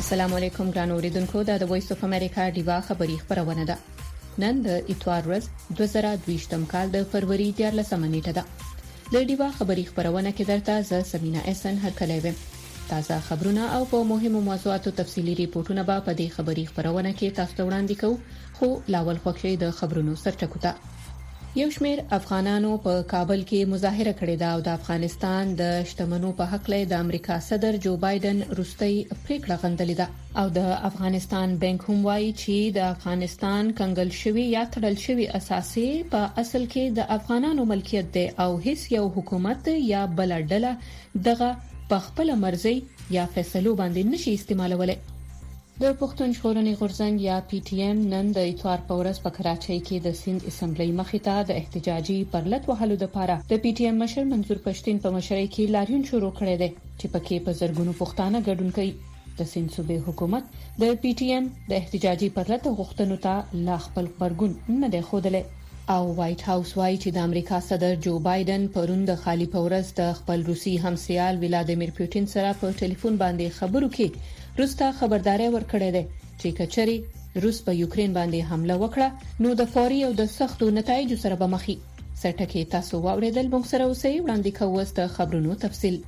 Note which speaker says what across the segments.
Speaker 1: السلام علیکم ګران اوریدونکو، د وایس اف امریکا ډیوا خبری خبرونه ده. نن د اتوار ورځ 2022م کال د فروری 14 نیټه ده. د ډیوا خبری خبرونه کې درته ز سمینا احسن هرکلی وم. تازه خبرونه او په مهمو موضوعاتو تفصیلی ریپورتونه به په دې خبری خبرونه کې تاسو ته وړاندې کوو. خو لاول خوښي د خبرونو سرټکو ته. یو شمېر افغانانو په کابل کې مظاهره کړې ده او د افغانستان د شتمنو په حق له د امریکا صدر جو بایدن روستي پریکړه غندلې ده او د افغانستان بانک هم وایي چې د افغانستان کنګل شوی یا تړل شوی اساسي په اصل کې د افغانانو ملکیت دی او هیڅ یو حکومت یا بل ډله دغه په خپل مرزي یا فیصلو باندې نشي استعمالولای. د پښتون ژغورنې غورځنګ یا پی ټی ایم نن د اتوار په ورځ په کراچۍ کې د سند اسمبلی مخې ته د احتجاجي پرلط وهلو لپاره د پی ټی ایم مشر منظور پښتين په مشرۍ کې لاریون شروع کړی دی چې پکې په زرګونو پښتانه ګډون کوي. د سند صوبې حکومت د پی ټی ایم د احتجاجي پرلط غوښتنو ته لا خپل خبرګون نه دی ښودلی او وایټ هاوس وایي چې د امریکا صدر جو بایدن پرون د خالی پورس د خپل روسي همسیال ولادیمیر پوتین سره په ټلیفون باندې خبرو کې روستا خبرداري ورکړې ده چې کچري روس په یوکرين باندې حمله وکړه نو د فوري او د سختو نتایجو سره به مخې. سرټکي تاسو واوریدل، موږ سره اوسئ وړاندې کوو د خبرونو تفصیل.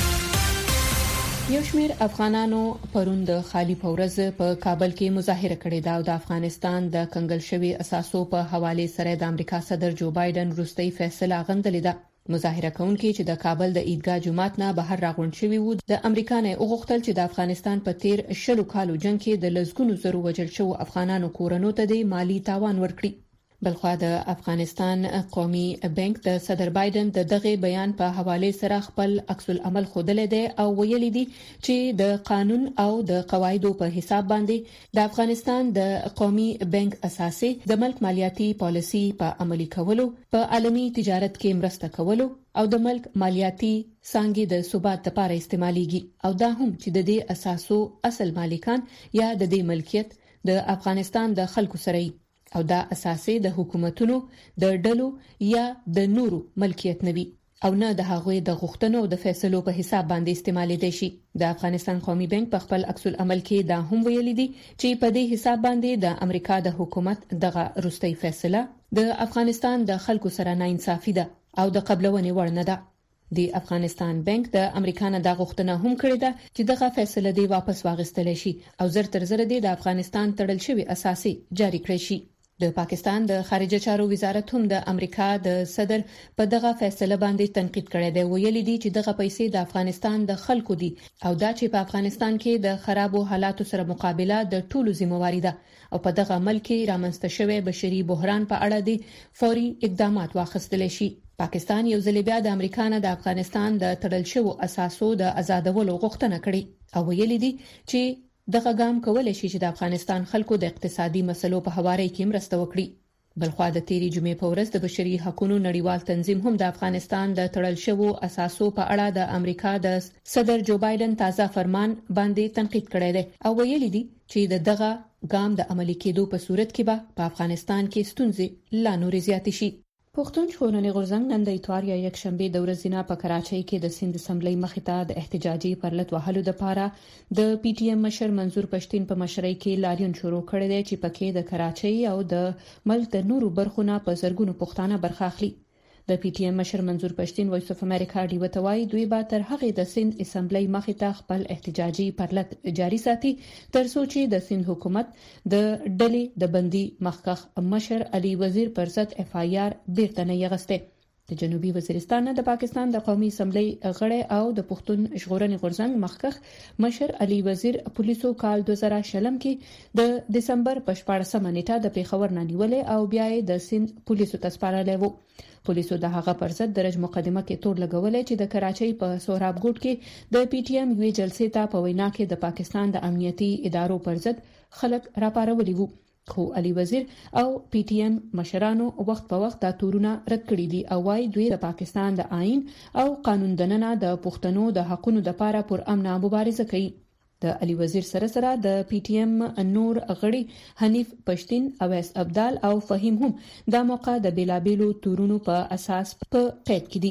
Speaker 1: یو شمېر افغانانو پرون د خالی پورز په کابل کې مظاهره کړې ده او د افغانستان د کنګل شوی اساسو په حواله سره د امریکا صدر جو بایدن روستي فیصله غندلې ده. مظاهره کوونکي چې د کابل د عیدګاه جمعات نه بهر راغونډ شوي وو د امریکا نه وغوښتل چې د افغانستان په تیر شلو کالو جنگ کې د لزګونو زرو وژل شوو افغانانو کورونو ته د مالی تاوان ورکړي. بلخوا د افغانستان قومي بانک د صدر بایدن د دغه بیان په حواله سره خپل عکس العمل خوده دی او ویلي دي چې د قانون او د قواعدو په حساب باندې د افغانستان د قومي بانک اساسي د ملک مالیاتي پالیسي په عملي کولو، په عالمي تجارت کې مرسته کولو او د ملک مالیاتي څنګه د ثبات لپاره استعماليږي او دا هم چې د دې اساسو اصل مالکان یا د دې ملکیت د افغانستان د خلکو سره او دا اساسي د حکومتونو د ډلو یا د نورو ملکیت نوي او نه د هغوی د غوښتنو او د فیصلو په حساب باندې استعمالي دي شي. د افغانستان قومي بانک په خپل عکس العمل کې دا هم ویلي دي چې په دې حساب باندې د امریکا د حکومت دغه روستي فیصله د افغانستان د خلکو سره ناانصافي ده او د قبلونې وړ نه ده. د افغانستان بانک د امریکا نه د غوښتنه هم کړې ده چې دغه فیصله دی واپس واغستل شي او زر تر زر د افغانستان تړل شوی اساسي جاری کړی شي. د پاکستان د خارجه چارو وزارت هم د امریکا د صدر په دغه فیصله باندې تنقید کړی دی. ویلي دي چې دغه پیسې د افغانستان د خلکو دي او دا چې په افغانستان کې د خرابو حالاتو سره مقابله د ټولو ذمہواری ده او په دغه ملک کې رامنځته شوی بشري بحران په اړه دي فوري اقدامات واخیستل شي. پاکستان یو ځل بیا د امریکا نه د افغانستان د تړل شوو اساسو د آزادولو غوښتنه کړې او ویلي دي چې دغه ګام کولای شي چې د افغانستان خلکو د اقتصادي مسلو په حواله کې مرسته وکړي. بلخوا د تیری جمعې په ورځ د بشري حقوقو نړیوال تنظیم هم د افغانستان د تړل شوو اساسو په اړه د امریکا د صدر جو بایدن تازه فرمان باندې تنقید کړی دی او ویلي دي چې دغه ګام د عملي کېدو په صورت کې به په افغانستان کې ستونزې لا نورې زیاتې شي. پښتون ژغورنې غورځنګ نن د اتوار یا یکشنبه د ورځې نه په کراچۍ کې د سند اسمبلی مخې ته د احتجاجي پرلط وهلو لپاره د پی ټی ایم مشر منظور پښتين په مشرۍ کې لاریون شروع کړی دی چې پکې د کراچۍ او د ملک د نورو برخو نه په زرګونو پښتانه برخه اخلي. د پی ټی ایم مشر منظور پښتين وایس اف امریکا ډیو ته وایي دوی به تر هغه د سند اسمبلی مخې ته خپل احتجاجي پرلط جاری ساتي تر څو چې د سند حکومت د ډلې د بندي مخکخ مشر علي وزیر پر ضد اف آی آر بیرته نه یغسته. د جنوبي وزیرستان د پاکستان د قومي اسمبلی غړی او د پښتون ژغورنې غورځنګ مخکخ مشر علي وزیر پولیسو کال 2000 کې د دسمبر په 14 نیټه د پیښور نه نیولې او بیا یې د سند پولیسو ته سپارلې وو. پولیسو د هغه پر ضد درج مقدمه کې تور لګولې چې د کراچۍ په سوراب ګوټ کې د پی ټی ایم یوې جلسې ته په وینا کې د پاکستان د امنیتي ادارو پر ضد خلک راپارولي وو. خو علي وزیر او پی ټی ایم مشرانو وخت په وخت دا تورونه رد کړي دي او وايي دوی د پاکستان د آئین او قانون دننه د پښتنو د حقوقو لپاره پر امن مبارزه کوي. د علي وزیر سره د پی ټی ایم نور غړي حنیف پښتين، اویس ابدال او فهیم هم د موقع د بیلابیلو تورونو په اساس په قید کې دي.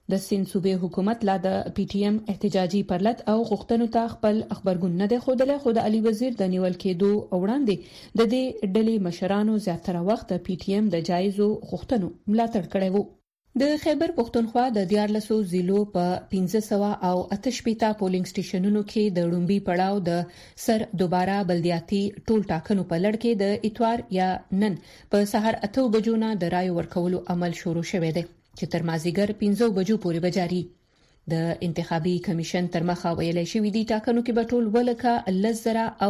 Speaker 1: د سند صوبې حکومت لا د پی ټی ایم احتجاجي پرلط او غوښتنو ته خپل خبرګون نه دی خوده خو د علي وزیر د نیول کېدو وړاندې د دې ډلې مشرانو زیاتره وخت د پی ټی ایم د جایزو غوښتنو ملاتړ کړی وو. د خیبر پختونخوا د 1400 ضلعو په 1500 او 88 پولینګ سټیشنونو کې د لومبي پړاو د سر دوباره بلدیاتي ټول ټاکنو په لړ کې د اتوار یا نن په سحر 8 بجو نه د رای ورکولو عمل شروع شوه دی چې تر مازیګر 15 بجو پورې بجاري. د انتخابي کمیشن تر مخه ویلې شوې دي ټاکنو کې به ټول ولکه لزره او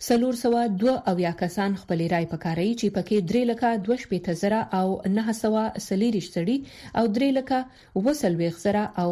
Speaker 1: 402 او یا کسان خپل رای پکاري چې پکې 3,22,000 او 900 سلیریش سړي او 3,20,000 او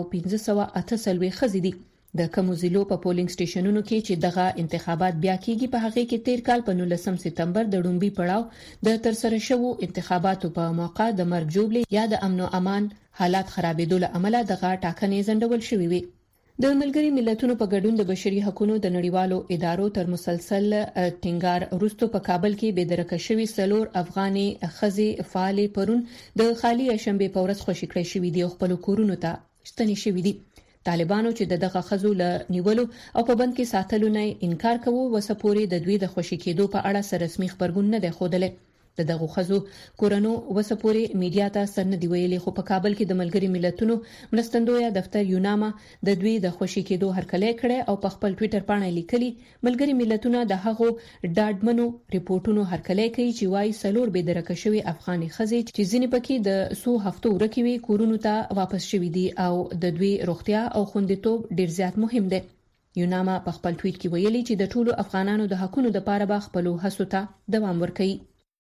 Speaker 1: 580 خزې دي. د کوموزیلو په پولینګ سټیشنونو کې چې دغه انتخابات بیا کیږي په هغه کې 13 کال په 19 سپتمبر د لومبي پړاو د ترسره شوو انتخاباتو په موقع د مرګ جوړې یا د امن او امان حالات خرابېدو له امله دغه ټاکنې ځنډول شوې وي. د ملګري ملتونو په ګډون د بشري حقوقو د نړیوالو ادارو تر مسلسل ټینګار وروسته په کابل کې بېدرکه شوی سلور افغاني خزې فعال پرون د خالي شنبه په ورځ خوشی کړی شوی دی خپل کورونو ته ستنې شوی دي. طالبانو چې دغه خزو له نیولو او په بند کې ساتلو نه انکار کوي وسپوري د دوی د خوشی کېدو په اړه سره رسمي خبرګون نه دی خوده. دغه خزو کورونو وسپوري میډیا ته سن دی ویلي خو په کابل کې د ملګري ملتونو مرستندوی دفتر یوناما د دوی د خوشی کېدو هرکلی کړي او په خپل ټوئیټر باندې لیکلي ملګري ملتونه د هغو ډاډمنو ریپورتونو هرکلی کوي چې وايي سلور به درکه شوی افغاني خزې چې ځینې پکې د سو هفتو ورکوي کورونو ته واپس شوي دي او د دوی روغتیا او خوندیتوب ډیر زیات مهم دی. یوناما په خپل ټوئیټ کې ویلي چې د ټولو افغانانو د حقوقو لپاره به خپل هڅو ته دوام ورکړي.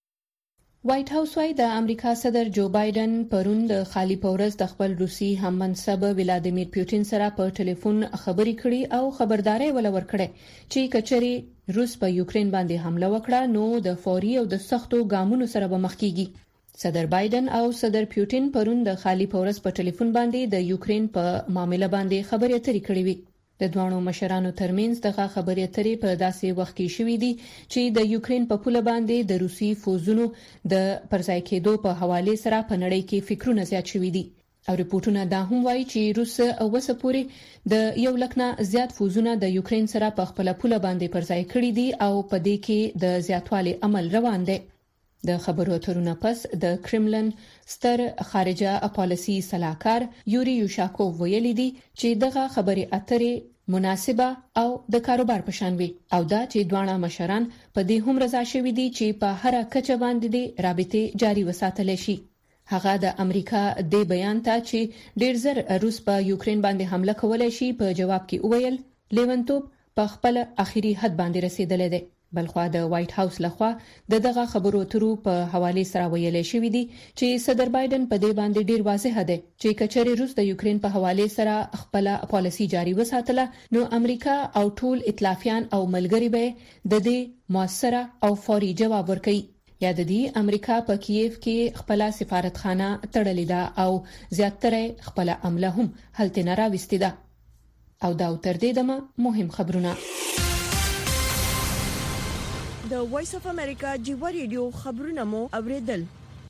Speaker 1: وایټ هاوس وايي د امریکا صدر جو بایدن پرون د خالي پورز د خپل روسي هم منصب ولادیمیر پوتین سره په ټلیفون خبرې کړې او خبرداري ولور کړې چې کچري روس په یوکرين باندې حمله وکړه نو د فوري او د سختو ګامونو سره به مخ کیږي. صدر بایدن او صدر پوتین پرون د خالي پورز په ټلیفون باندې د یوکرين په معاملې باندې خبرې اترې کړې وي. د دوانو مشرانو ترمنځ دغه خبرې اترې په داسې وخت کې شوې دي چې د یوکرين په پوله باندې د روسي فوزونو د پرځای کېدو په حواله سره په نړۍ کې فکرونه زیات شوي دي او ریپورتونه دا هم وایي چې روس اوسه پورې د 1 لک نه زیات فوزونه د یوکرين سره په خپل پوله باندې پرځای کړي دي او په دې کې د زیاتوالي عمل روان دی. د خبرو اترونو پس د کرملن ستر خارجه پالیسي صلاحکار یوري یوشاکوف ویلي دي چې دغه خبرې اترې مناسبه او د کاروبار په شان وي او دا چې دوانه مشران په دې هم رضا شوي دي چې په هر کچه باندې رابطه جاري وساتل شي. هغه د امریکا د بیان ته چې ډیر زر روس په یوکرين باندې حمله کولای شي په جواب کې وویل لیونتوب په خپل اخیری حد باندې رسیدلی دی. بلخوا د وایټ هاوس لخوا دغه خبرو اترو په حواله سره ویل شوې دي چې صدر بایدن په دې باندې ډیر واضح دی چې کچري روس د یوکرين په حواله سره خپل پالیسي جاري وساتله نو امریکا او ټول ائتلافیان او ملګري به د دې موثره او فوري جواب ورکړي. یا د دې امریکا په کیف کې خپل سفارتخانه تړلې ده او زیاتره خپل عمله هم هلته نه راوستي ده. او دا تر دې دمه مهم خبرونه.
Speaker 2: د وایس اف امریکا جیو ریډیو خبرونه مو اوریدل.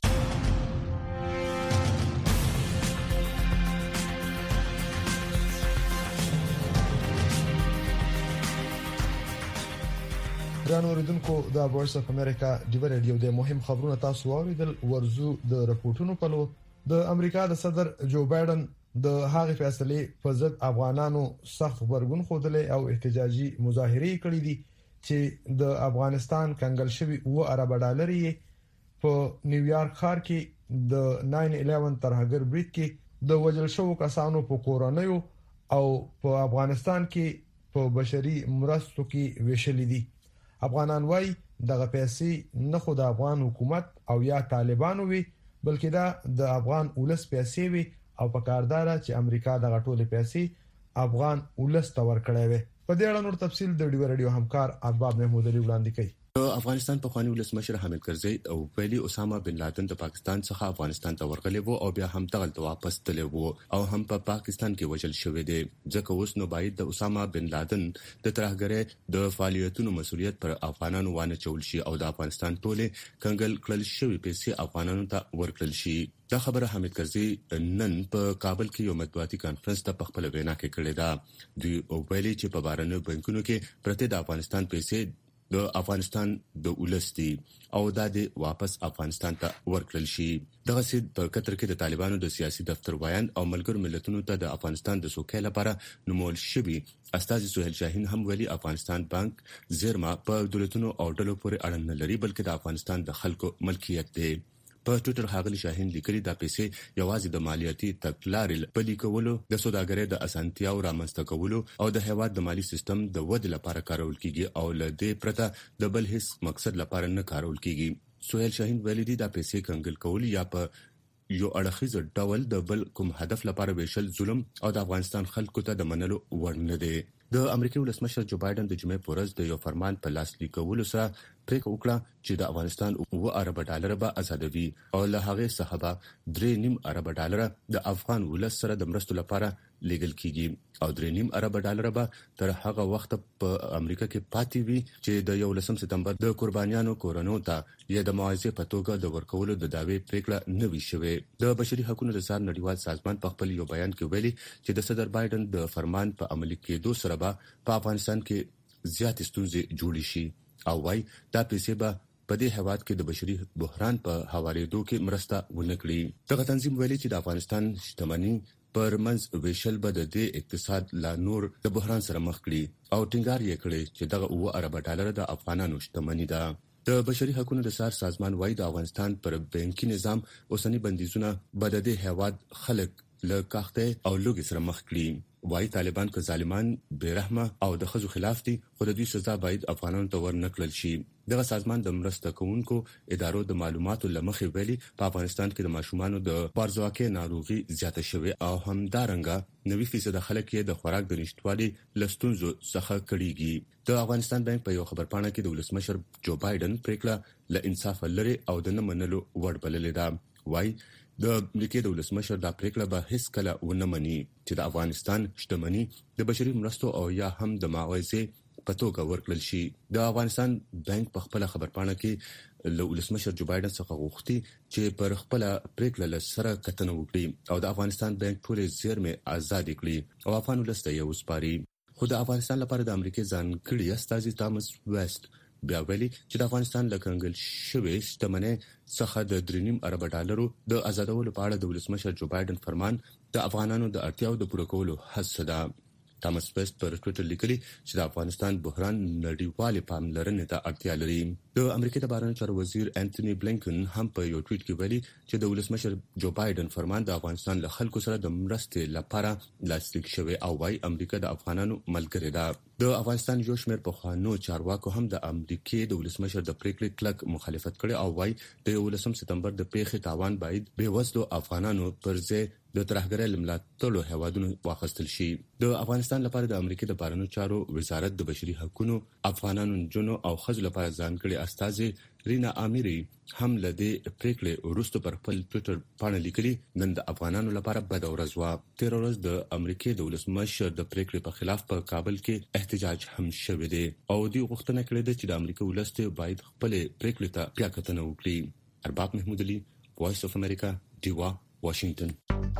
Speaker 3: ګران اوریدونکو د وایس اف امریکا جیو ریډیو د مهم خبرونه تاسو اوریدل. ورزو د رپورټونو په لور د امریکا د صدر جو بایدن د هغې فیصله په ضد افغانانو سخت خبرګون خوده او احتجاجي مظاهره کړې دي چې د افغانستان کنګل شوی او ارب ډالري په نیویارک ښار کې د 9/11 ترهګر بریټ کې د وجل شوو کسانو په کورونیو او په افغانستان کې په بشري مرستو کې ویشل دي. افغانان وايي دغه پیسې نه خو د افغان حکومت او یا طالبانو وي بلکې دا د افغان ولس پیسې وي او په کاردار چې امریکا دغه ټولې پیسې افغان ولس ته ورکړي وي. په دې اړه نور تفصیل د ډیو رادیو همکار ارباب محمود علي وړاندې کوي.
Speaker 4: افغانستان په خواني ولسمشر حامد کرزي او ویلي اسامه بن لادن د پاکستان څخه افغانستان ته ورغلی وو او بیا هم دغلته واپس تللی وو او هم په پاکستان کې وژل شوی دی. ځکه اوس نو باید د اسامه بن لادن د ترهګرۍ د فعالیتونو مسؤلیت پر افغانانو وانه چول شي او د افغانستان ټوله کنګل کړل شوی پیسې افغانانو ته ورکړل شي. دا خبره حامد کرزي نن په کابل کې یو مطبوعاتي کانفرنس ته په خپل وینا کې کړې ده. دوی ویلي چې په بهرنیو بانکونو کې پرته د افغانستان پیسې د افغانستان د ولستي او د واپس افغانستان ته ورکړل شي. دغه سید په قطر کې د طالبانو د سیاسي دفتر وایان او ملګر ملتونو ته د افغانستان د سوکالۍ لپاره نومول شوی استاذ سہیل شاهین هم ویلي افغانستان بانک زیرما په دولتونو او ډلو پورې اړه نه لري بلکې د افغانستان د خلکو ملکیت دی. په ټوئیټر هغه شاهین لیکلي دا پیسې یوازې د مالیاتي تګلارې په لیکولو د سوداګرۍ د اسانتیاو رامنځته کولو او د هیواد د مالی سیستم د ودې لپاره کارول کیږي او له دې پرته د بل هیڅ مقصد لپاره نه کارول کیږي. سہیل شاهین ویلي دا پیسې کنګل کول یا په یو اړخیز ډول د بل کوم هدف لپاره ویشل ظلم او د افغانستان خلکو ته د منلو وړ نه دی. د امریکای ولسمشر جو بایدن د جمعې په ورځ د یو فرمان په لاس لیکولو سره پریکړه وکړه چې د افغانستان $9 ارب به آزادوي او له هغه څخه به $3.5 ارب د افغان ولس سره د مرستو لپاره لیږل کیږي او $3.5 ارب به تر هغه وخت په امریکا کې پاتې وي چې د 11 سپتمبر د قربانیانو کورونو ته یا د معاوضې په توګه د ورکولو د دعوی پریکړه نه وی شوه. د بشري حقوقو د څار نړیوال سازمان په خپل یو بیان کې ویلي چې د صدر بایدن د فرمان په عملي کېدو سره په افغانستان کې زیات ستونزې جوړې شي او وايي دا پیسې به په دې هیواد کې د بشري بحران په حوالېدو کې مرسته ونکړي. دغه تنظیم ویلي چې د افغانستان شتمنۍ پر منځ ویشل به د اقتصاد لا نور د بحران سره مخ کړي او ټینګار یې کړی چې دغه $9 ارب د افغانانو شتمنۍ ده. د بشري حقوقو د څار سازمان وايي د افغانستان پر بانکي نظام اوسنی بندیزونه به د هیواد خلک له کاخته او لوګي سره مخ کړي. وايي طالبان که ظالمان بیرحمه او د خزو خلاف دي خو د دوی سزا باید افغانانو ته ورنکړل شي. دغه سازمان د مرسته کوونکو ادارو د معلوماتو لمخې ویلي په افغانستان کې د ماشومانو د بارزواکي ناروغي زیاته شوې او همدارنګه 90% خلک یې د خوراک د نشټوالي لستونزو څخه کړيږي. د افغانستان بانک په یو خبرپاڼه کې د ولسمشر جو بایدن پریکړه له انصاف لري او د نه منلو وړ بللې ده. وايي د امریکای د ولسمشر دا پریکړه به هیڅ کله ونه مني چې د افغانستان شتمنۍ د بشري مرستو او یا هم د معاوضې په توګه ورکړل شي. د افغانستان بانک په خپل خبرپاڼه کې له ولسمشر جو بایدن څخه غوښتي چې پر خپل پریکړه سره کتنه وکړي او د افغانستان بانک ټول زیرمې آزاد کړي او افغان ولس ته یې وسپاري. خو د افغانستان لپاره د امریکای ځانګړي استازي تامس ویسټ بیا ویلي چې د افغانستان له کنګل شوی شتمنۍ څخه د $3.5 ارب د آزادولو په اړه د ولسمشر جو بایدن فرمان د افغانانو د اړتیاو د پوره کولو هڅه ده. تامس ویسټ پر ټوئیټر لیکلي چې د افغانستان بحران نړیوال پاملرنې ته اړتیا لري. د امریکا د بهرنیو چارو وزیر انټونی بلینکن هم په یو ټویټ کې ویلي چې د ولسمشر جو بایدن فرمان د افغانستان له خلکو سره د مرستې لپاره لاسلیک شوی او وايي امریکا د افغانانو ملګری ده. د افغانستان یو شمېر پخوانو چارواکو هم د امریکای د ولسمشر د پریکړې کلک مخالفت کړي او وايي د 11 سپتمبر د پیښې تاوان باید به وسلو افغانانو پر ځای د ترهګرۍ لملاتړو هیوادونو واخیستل شي. د افغانستان لپاره د امریکای د بهرنیو چارو وزارت د بشري حقوقو افغانانو جنو او خځو لپاره ځانګړي استازي رینا اميري هم له دې پریکړې وروسته پر خپل ټوئیټر باندې لیکلي نن د افغانانو لپاره بد ورځ و. تیر ورځ د امریکای د ولسمشر د پریکړې په خلاف په کابل کې احتجاج هم شوی دی او دوی غوښتنه کړې ده چې د امریکا ولست باید خپل پریکړې ته بیا کتنه وکړي. ارباب محمود علي، وایس اف امریکا، ډیوا، واشنگټن.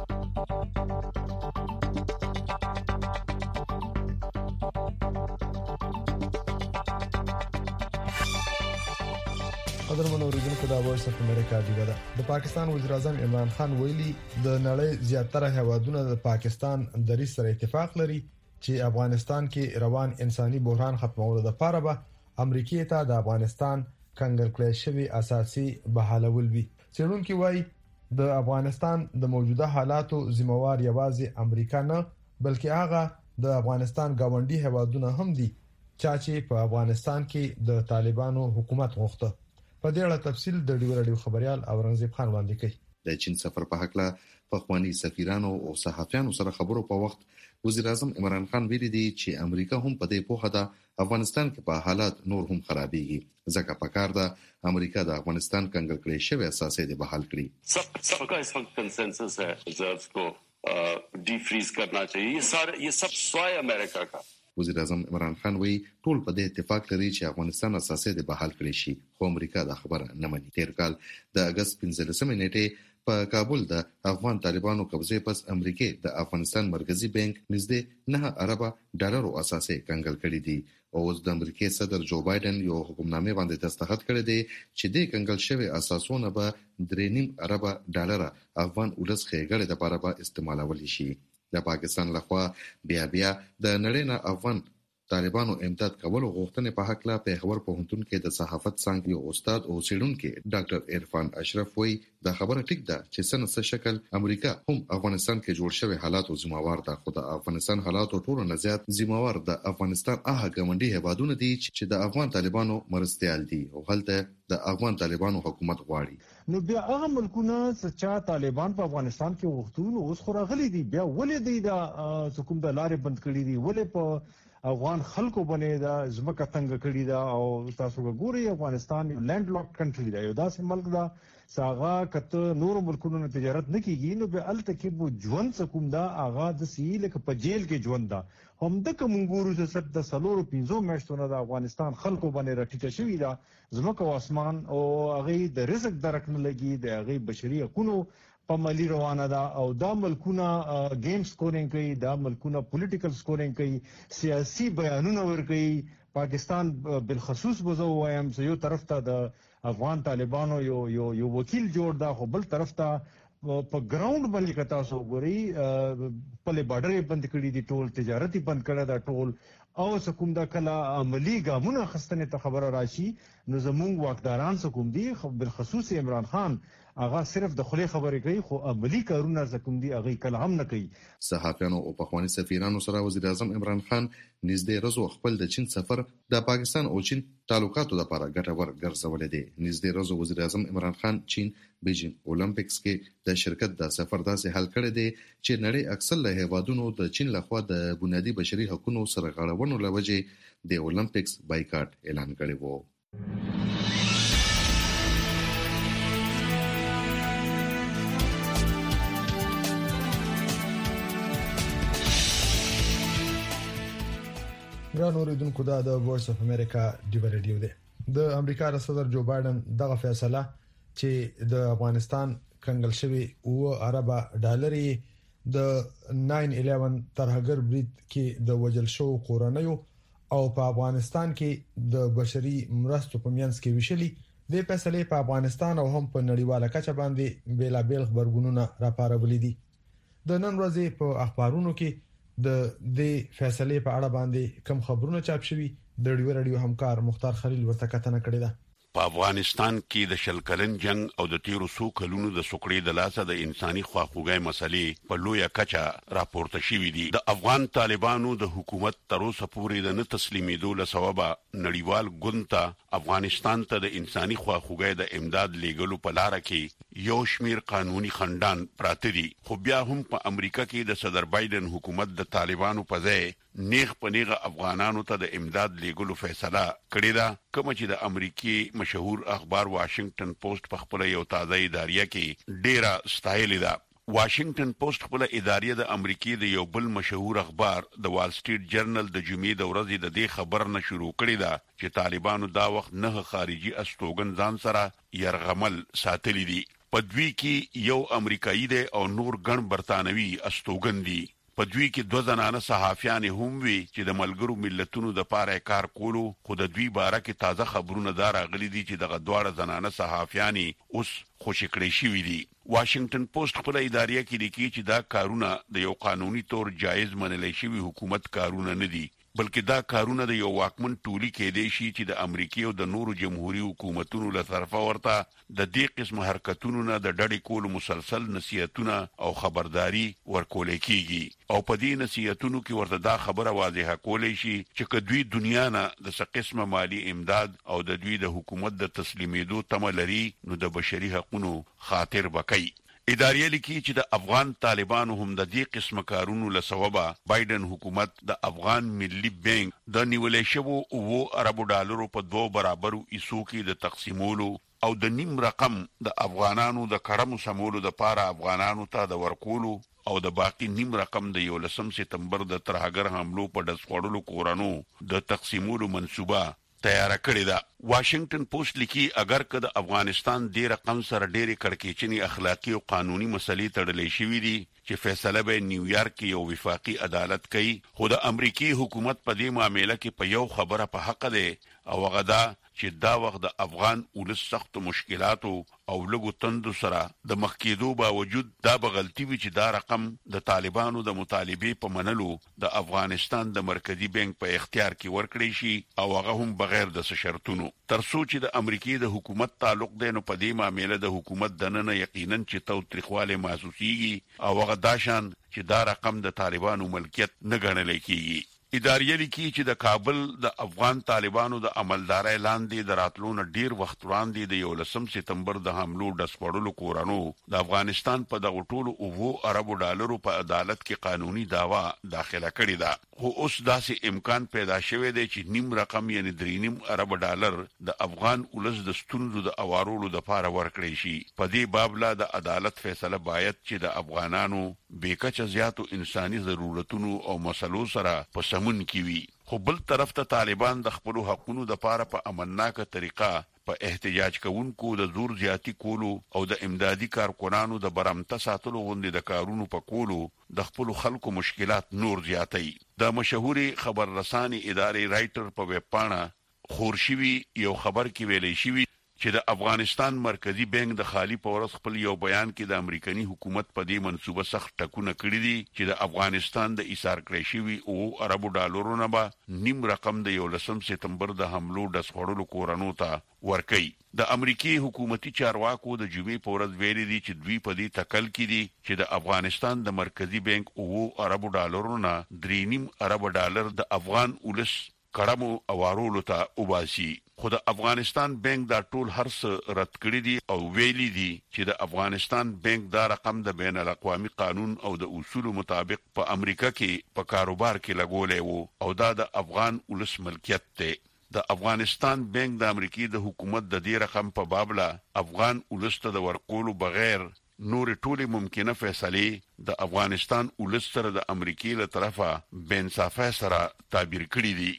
Speaker 3: قدرمنو اوریدونکو دا وایس اف امریکا دی ودا د پاکستان وزیر اعظم عمران خان ویلي د نړۍ زیاتره هیوادونه د پاکستان د ریس سره اتفاق لري چې افغانستان کې روان انساني بحران ختمولو لپاره به امریکای ته د افغانستان کنګل کړی شوی اساسي بحالول وي. څېړونکو وایي د افغانستان د موجوده حالاتو ذمہوار یوازې امریکا نه بلکې هغه د افغانستان گاونډي هیوادونه هم دي چې په افغانستان کې د طالبانو حکومت غوښته. په دې اړه تفصیل د ډیو رادیو خبريال اورنګزیب خان وړاندې کوي.
Speaker 5: د چین سفر په حق له پخوانی سفیرانو او صحافیانو سره خبرو په وخت وزیر اعظم عمران خان ویلي دی چې امریکا هم په دې پوهه ده افغانستان کې په حالات نور هم خرابېږي ځکه پکار ده امریکا د افغانستان کنګل کړي شوی اساسي دی بحال کړي
Speaker 6: सबका इस वक्त कंसेंसस है रिजर्व्स को डिफ्रीज करना चाहिए ये सब स्वाय अमेरिका का
Speaker 5: وزیر اعظم عمران خان وی ټول په دې اتفاق لري چې افغانستان اساسي دی بحال کړي شي خو امریکا دا خبره نه مني تیر کال د اگست 15 نیټه په کابل د افغان طالبانو قبضه پس امریکا د افغانستان مرکزی بانک نږدې 9 ارب ډالرو اساسي کنګل کړي دي او د امریکا صدر جو بایدن یو حکمنامه باندې دستخط کړی دی چې د کنګل شوی اساسونه به 3.5 ارب ډالر افغان ولس خېګړې لپاره به استعمالول شي د پاکستان لخوا بیا د نړۍ نه افغان طالبانو امداد کول غوښتنې په حق لا پیښور پوهنتون کې د صحافت څنګه یو استاد او څېړونکو ډاکټر عرفان اشرف وی دا خبره ټیک ده چې څنګه شکل امریکا هم افغانستان کې جوړ شوی حالات او ذمہوار ده خو د افغانستان حالات او ټول نه زیات ذمہوار د افغانستان هغه ګوندي هیوادونه دي چې د افغان طالبانو مرستيال دي او هلته د افغان طالبانو حکومت غواړي
Speaker 7: نو بیا هغه ملکونه چې طالبان په افغانستان کې وختونه اوس خو راغلي دي بیا ولې دی دا حکومت د لارې بند کړی دي ولې په افغان خلکو باندې دا ځمکه څنګه کړی دا او تاسو ګورئ افغانستان یو لینډ لاک کنټری دی یو داسې ملک دا ساغه کته نور ملکونو نه تجارت نه کیږي نو به الته کې بو ژوند سکوم دا اغاز د سیل کې په جیل کې ژوند دا هم د کومګورو چې سب د سلورو 15 میاشتونو د افغانستان خلکو باندې راټیټه شوې ده ځمکه او اسمان او هغه د رزق درک نه لګي د هغه بشري حقوقو په ملي روانه ده او دا ملکونه گیم سکورینګ کوي دا ملکونه پولیټیکل سکورینګ کوي سیاسي بیانونه ور کوي پاکستان بالخصوص بزو وایم چې یو طرف ته د افغان طالبانو یو وکیل جوړ دا خو بل طرف ته په ګراوند باندې کتا سو غوري په بارډر بند کړی دي ټول تجارتي بند کړی دا ټول او سکوم دا کله عملی ګامونه خستنه ته خبره راشي نو زموږ واکداران سکوم دي بالخصوص عمران خان هغه صرف د خلی خبرې کوي خو عملی کارونه زکوم دي هغه کله هم نه کوي
Speaker 5: صحافیانو او پخوانی سفیرانو سره وزیر اعظم عمران خان نږدې ورځو خپل د چین سفر د پاکستان او چین تعلقاتو لپاره ګټور ګرځول دي نږدې ورځو وزیر اعظم عمران خان چین بیجینګ اولمپکس کې د شرکت د سفر داسې حل کړی دی چې نړۍ اکثر له هیوادونو د چین لخوا د بنیادی بشري حقوقو سره غاړونو لوجه د اولمپکس بایکاټ اعلان کړی وو
Speaker 3: ګران اوریدونکو دا د وایس اف امریکا ډیو ریډیو دی د امریکا صدر جو بایدن دغه فیصله چې د افغانستان کنګل شوی او ارب ډالر د 9/11 ترهګر برید کې د وجل شو کورنیو او په افغانستان کې د بشري مرستو په میانس کې وشلي د فیصله په افغانستان او هم په نړیواله کچه باندې بیلابل خبرګونونه راپارولې دي د نن ورځې په اخبارونو کې د دې فیصله په اړه باندې کوم خبرونه چاپ شوي د رادیو همکار مختار خلیل ورته کتنه کړې ده
Speaker 8: په افغانستان کې د شل کلن جنگ او د تیرو سو کلونو د سوکړې د لاسه د انساني خواخوږۍ مسلې په لویه کچه راپورته شوې دي د افغان طالبانو د حکومت تر اوسه پورې د نه تسلیمېدو له سببه نړیوال ګوند ته افغانستان ته د انساني خواخوږۍ د امداد لیږلو په لار کې یو شمیر قانوني خندان پراته دي خو بیا هم په امریکا کې د صدر بایدن حکومت د طالبانو په ځای نیغ پنیغه افغانانو ته د امداد لیږلو فیصله کړې ده کوم چې د امریکای مشهور اخبار واشنگټن پوسټ په خپل یو تازه اداریه کې ډیره ستایلې ده واشنگټن پوسټ خپل اداریه د امریکای د یو بل مشهور اخبار د وال سټریټ جرنل د جمعې د ورځې د دې خبر نه شروع کړې ده چې طالبانو دا وخت نه خارجي استوګن ځان سره يرغمل ساتلې دي په دوی کې یو امریکایي دی او نور ګڼ برتانوي استوګن دي په دوی کې 2 زنانه صحافیان هم وي چې د ملګرو ملتونو د پاره کار کولو خو د دوی باره کې تازه خبرونه دار غلي دي چې دغه دواړه زنانه صحافیان اوس خوشی کړی شوی دي واشنگټن پوسټ خپل اداریه کې لیکي چې دا کارونه د یو قانوني تور جایز منلای شوی حکومت کارونه نه دي بلکې دا کارونه د یو واکمن ټولي کې دي چې د امریکای او د نورو جمهوریت حکومتونو له طرفه ورته د دې قسم حرکتونو نه د ډډې کول مسلسل نصيحتونه او خبرداري ورکول کیږي او په دې نصيحتونو کې ورته دا خبره واضحه کولای شي چې کدوې دنیا نه د څه قسمه مالی امداد او د دوی د حکومت د تسلیمېدو تمه لري نو د بشري حقوقو خاطر وکړي ادارې لیکي چې د افغان طالبانو هم د دې قسم کارونو لسببه بایدن حکومت د افغان ملي بانک د نیولې شوو $2 په 2 برابرو ایسو کې د تقسیمولو او د نیم رقم د افغانانو د کړمو سمولو د پاره افغانانو ته د ورکولو او د باقی نیم رقم د 11 سپتمبر د ترهګر حملو په داس وړلو کورانو د تقسیمولو منصوبه تیار کړی دا. واشنگټن پوسټ لیکي اگر که د افغانستان د رقم سره ډېری کړکېچنی اخلاقی او قانوني مسلې تړلې شوې دي چې فیصله به نیویارک کې یو وفاقي عدالت کوي، خو د امریکای حکومت په دې معاملې کې په یو خبره په حق ده او هغه دا چې دا وخت د افغان ولس سخت مشکلات او لګو تندو سره د مخکېدو باوجود دا بغلطي وی چې دا رقم د طالبانو د مطالبه په منلو د افغانستان د مرکزی بانک په اختیار کې ورکړی شي او هغه هم بغیر د شرطونو. ترڅو چې د امریکای د حکومت تعلق دی نو په دې معاملې د حکومت دننه یقینا چې توتریخواله محسوسيږي او هغه داشان چې دا رقم د طالبانو ملکیت نه ګڼل کیږي. ادارې لیکي چې د کابل د افغان طالبانو د عملدارۍ لاندې د راتلونو ډیر وخت وړاندې د 11 سپتمبر د حملو د سپړلو کورانو د افغانستان په دغه ټولو $2 په عدالت کې قانوني داوا داخله کړې ده، خو اوس داسې امکان پیدا شوی دی چې نیم رقم یعنی $3.5 د افغان ولس د ستونزو د اوارولو د لپاره ورکړی شي. په دې باب لا د عدالت فیصله باید چې د افغانانو بیکچه زیاتو انساني ضرورتونو او مسلو سره په سمون کې وي. خو بل طرف ته طالبان د خپل حقوقو د لپاره په امنناکه طریقه په احتجاج کوونکو د زور زیاتی کولو او د امدادي کارکونانو د برمته ساتلو غوندې د کارونو په کولو د خپل خلکو مشکلات نور زیاتي. د مشهوري خبر رساني ادارې رائټر په ویب پاڼه خورشوي یو خبر کې ویلې شوی چې د افغانستان مرکزی بانک د خالی پورس خپل یو بیان کې د امریکایي حکومت په دې منصوبه سخت ټکونه کړی دي چې د افغانستان د ایثار کړی شوی $2 نه به نیم رقم د 11 سپتمبر د حملو د سخړلو کورانو ته ورکي. د امریکای حکومتي چارواکو د جمعې پورز ویلي دي چې دوی په دې تکل کې دي چې د افغانستان د مرکزی بانک $2 نه $3.5 د افغان ولس کړمو اوارولو ته وباسي. خو د افغانستان بانک دا ټول هرڅ رد کړی دي او ویلي دي چې د افغانستان بانک دا رقم د بین الاقوامي قانون او د اصول مطابق په امریکا کې په کاروبار کې لګولې وو او دا د افغان ولس ملکیت دی. د افغانستان بانک د امریکای د حکومت د دې رقم په بابله افغان ولس ته د ورکولو بغیر نور ټولې ممکنه فیصلې د افغانستان ولس سره د امریکای له طرفه بے انصافۍ سره تعبیر کړي دي.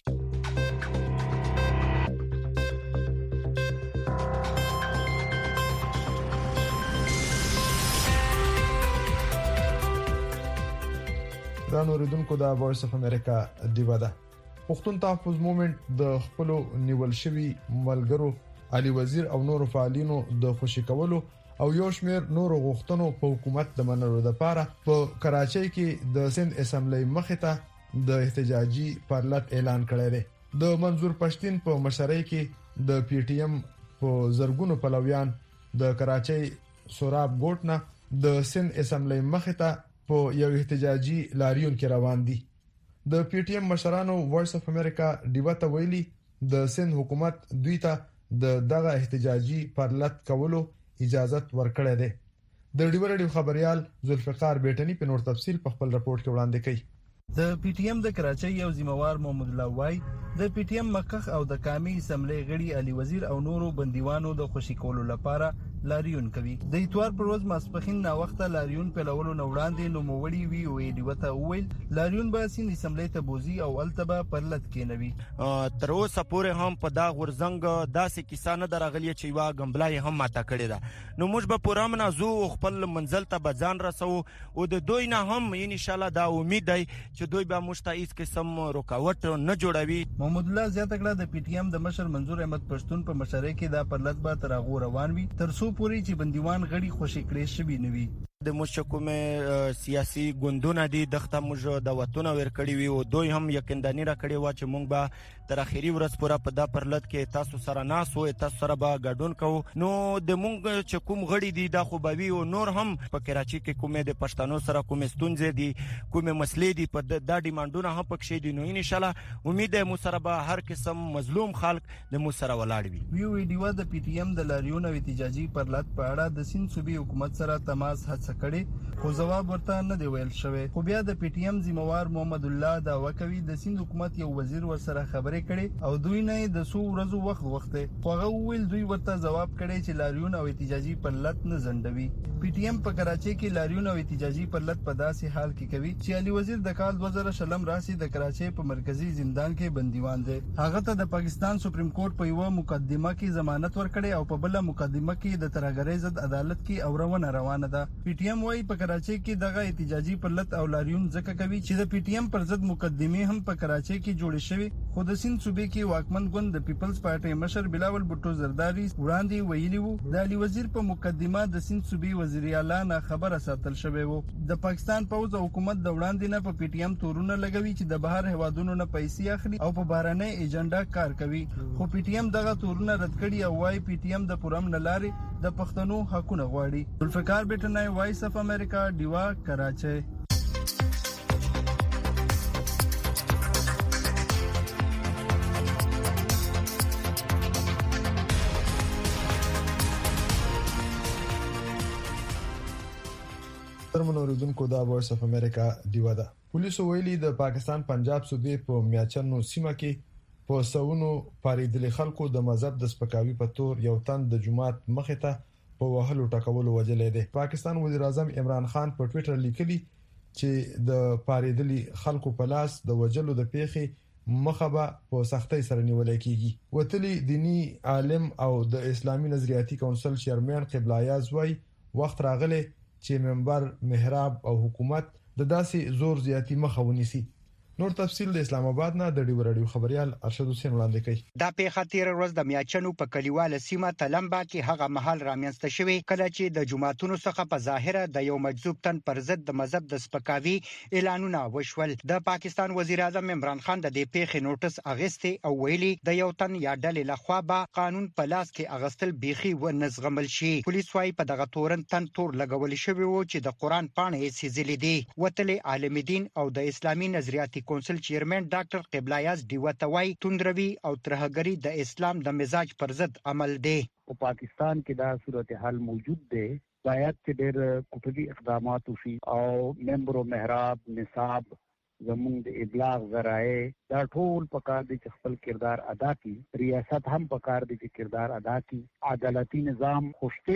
Speaker 3: ګران اوریدونکو د وایس اف امریکا دیوا ده. پښتون تحفظ موومېنټ د خپل نیول شوی ملګرو علي وزیر او نور فعالینو د خوشی کولو او یو شمېر نور غوښتنو په حکومت د منلو لپاره په کراچۍ کې د سند اسمبلی مخې ته د احتجاجي پارلط اعلان کړی دی. د منظور پښتين په مشرۍ کې د پی ټی ایم په زرګونو پلویان د کراچۍ سوراب ګوټ نه د سند اسمبلی مخې ته په یو احتجاجي لاریون کې روان دي. د پی ټی ایم مشرانو وایس اف امریکا دیوا ته ویلي د سند حکومت دوی ته دغه احتجاجي پارلط کولو اجازه ورکړه ده. د ډیوا رادیو خبريال ذوالفقار بیٹنی په نور تفصیل په خپل راپورټ کې وړاندې کړي.
Speaker 9: د پی ټی ایم د کراچۍ یو ذمہوار محمد الله وای د پی ټی ایم مخخ او د قامي اسمبلی غړي علي وزیر او نورو بندیوانو د خوشی کولو لپاره لاریون کوي. د اتوار پر ورځ ماسپخین نا وخت لاریون په لولو نو وړاندې نو موړي وی او دی وته ویل لاریون به سین اسمبلی ته بوزي او التبا پرلط کینوي.
Speaker 10: تر اوسه پورې هم په دا غورزنګ داسې کیسه نه درغلی چې وا غمبلای هم ماته کړی ده. نو موږ به پوره منازو خپل منزل ته بځان رسو او د دوی نه هم ان شاء الله دا امید دی چې دوی به مشتایز قسم رکاوټ نه جوړوي.
Speaker 9: محمد الله زیاته کړه د پی ټی ایم د مشر منظور احمد پښتون په مشرۍ کې دا پرلط به تر غو روان وي تر څو پوری چې بندیوان غړي خوشی کړي شوی نوي.
Speaker 10: د مشکومه سیاسي ګوندونه دي دغه موږ د وطن ورکړی وي او دوی هم یقیندانی را کړی و چې موږ به تر اخیری ورځ پورې په دا پرلط کې تاسو سره ناس او تاسو سره به ګډون کوو. نو د موږ چې کوم غړي دي د خوبوي او نور هم په کراچي کې کومه د پښتنو سره کومه ستونزې دي کومه مسلې دي په دا ډیمانډونه هم پکې دي. نو ان شاء الله امید مو سره به هر قسم مظلوم خلک د مو سره ولاړ وي.
Speaker 9: یو ویډیو د پی ټی ایم د لاریون او احتجاجي پرلط په اړه د سیند صوبې حکومت سره تماس هڅه کړې خو جواب ورته نه دی ویل شوی. خو بیا د پی ټی ایم ذمہوار محمد الله دا وکوي د سیند حکومت یو وزیر ورسره خبرې کړي او دوی نه د سو ورځو وخت هغه ویل دوی ورته جواب کړي چې لاریون او احتجاجي پرلط نه زندوي. پی ټی ایم په کراچي کې لاریون او احتجاجي پرلط په داسې حال کې کوي چې علي وزیر د کال 2000 راسي د کراچي په مرکزی زندان کې بندیوان دي. هغه ته د پاکستان سپریم کورټ په یو مقدمه کې ضمانت ورکړي او په بل مقدمه کې د ترهګرۍ ضد عدالت کې اورونه روانه ده. پی ټی ایم وايي په کراچي کې دغه احتجاجي پرلط او لاریون ځکه کوي چې د پی ټی ایم پر ضد مقدمه هم په کراچي کې جوړې شوې. خو د سیند صوبې کې واکمن ګوند د پیپلز پارټي مشر بلاول بوټو زرداری وړاندې ویلي وو د علي وزیر په مقدمه د سیند صوبې وزیر اعلی نه خبره ساتل شوې وو. د پاکستان پوز او حکومت د وړاندې نه په پی ټی ایم تورونه لګوي چې د بهر هوادونو نه پیسې اخلي او په بهرنۍ ایجنډا کار کوي. خو پی ټی ایم دغه تورونه رد کړي او وايي پی ټی ایم د پرم نه لارې د پښتنو حقونه غواړي. ذوالفقار بیٹنای وایس اف امریکا دیوا کراچي.
Speaker 3: ترمن اوریدونکو دا وایس اف امریکا دیوا ده. پولیسو ویلي د پاکستان پنجاب صوبې په میاچنو سیمه کې په سونو پاریدل خلکو د مذهب د سپکاوي په تور یو تن د جمعات مخې ته په وهلو ټکولو وجلې ده. پاکستان وزیر اعظم عمران خان په ټوئیټر لیکلي چې د پاریدل خلکو په لاس د وجلو د پیښې مخبه په سختۍ سره نیول کېږي. وتلی دینی عالم او د اسلامي نظریاتي کونسل چیرمن قبله یاز وای وخت راغلی چې منبر محراب او حکومت د داسې زور زیاتی مخه ونیسي. نور تفصیل د اسلام آباد نه د ډیو رادیو خبريال ارشد حسین وړاندې کوي.
Speaker 11: دا پیښه تیر ورځ د میاچنو په کلیواله سیمه تلمبا کې هغه محل رامنځته شوی کله چې د جماعتونو څخه په ظاهره د یو مجذوب تن پر ضد د مذهب د سپکاوي اعلانونه وشول. د پاکستان وزیر اعظم عمران خان د دې پیښې نوټس اغسته او ویلي د یو تن یا ډلې لخوا به قانون په لاس کې اغستل بيخي و نزغمل شي. پولیس وايي په دغه تورن تن تور لګول شوی و چې د قران پاڼې سیزلې دي. وتلی عالم دین او د اسلامي نظریاتي کونسل چیرمن ډاکټر قبله یاز دیوتوي توندروي او ترهګری د اسلام د مزاج پر ضد عمل دی.
Speaker 12: په پاکستان کې دا صورتحال موجود دی. باید چې ډېر کفري اقدامات وشي او منبر او محراب نصاب زموږ د ابلاغ ذرایع دا ټول په کار دي چې خپل کردار ادا کړي. ریاست هم په کار دي چې کردار ادا کړي. عدالتي نظام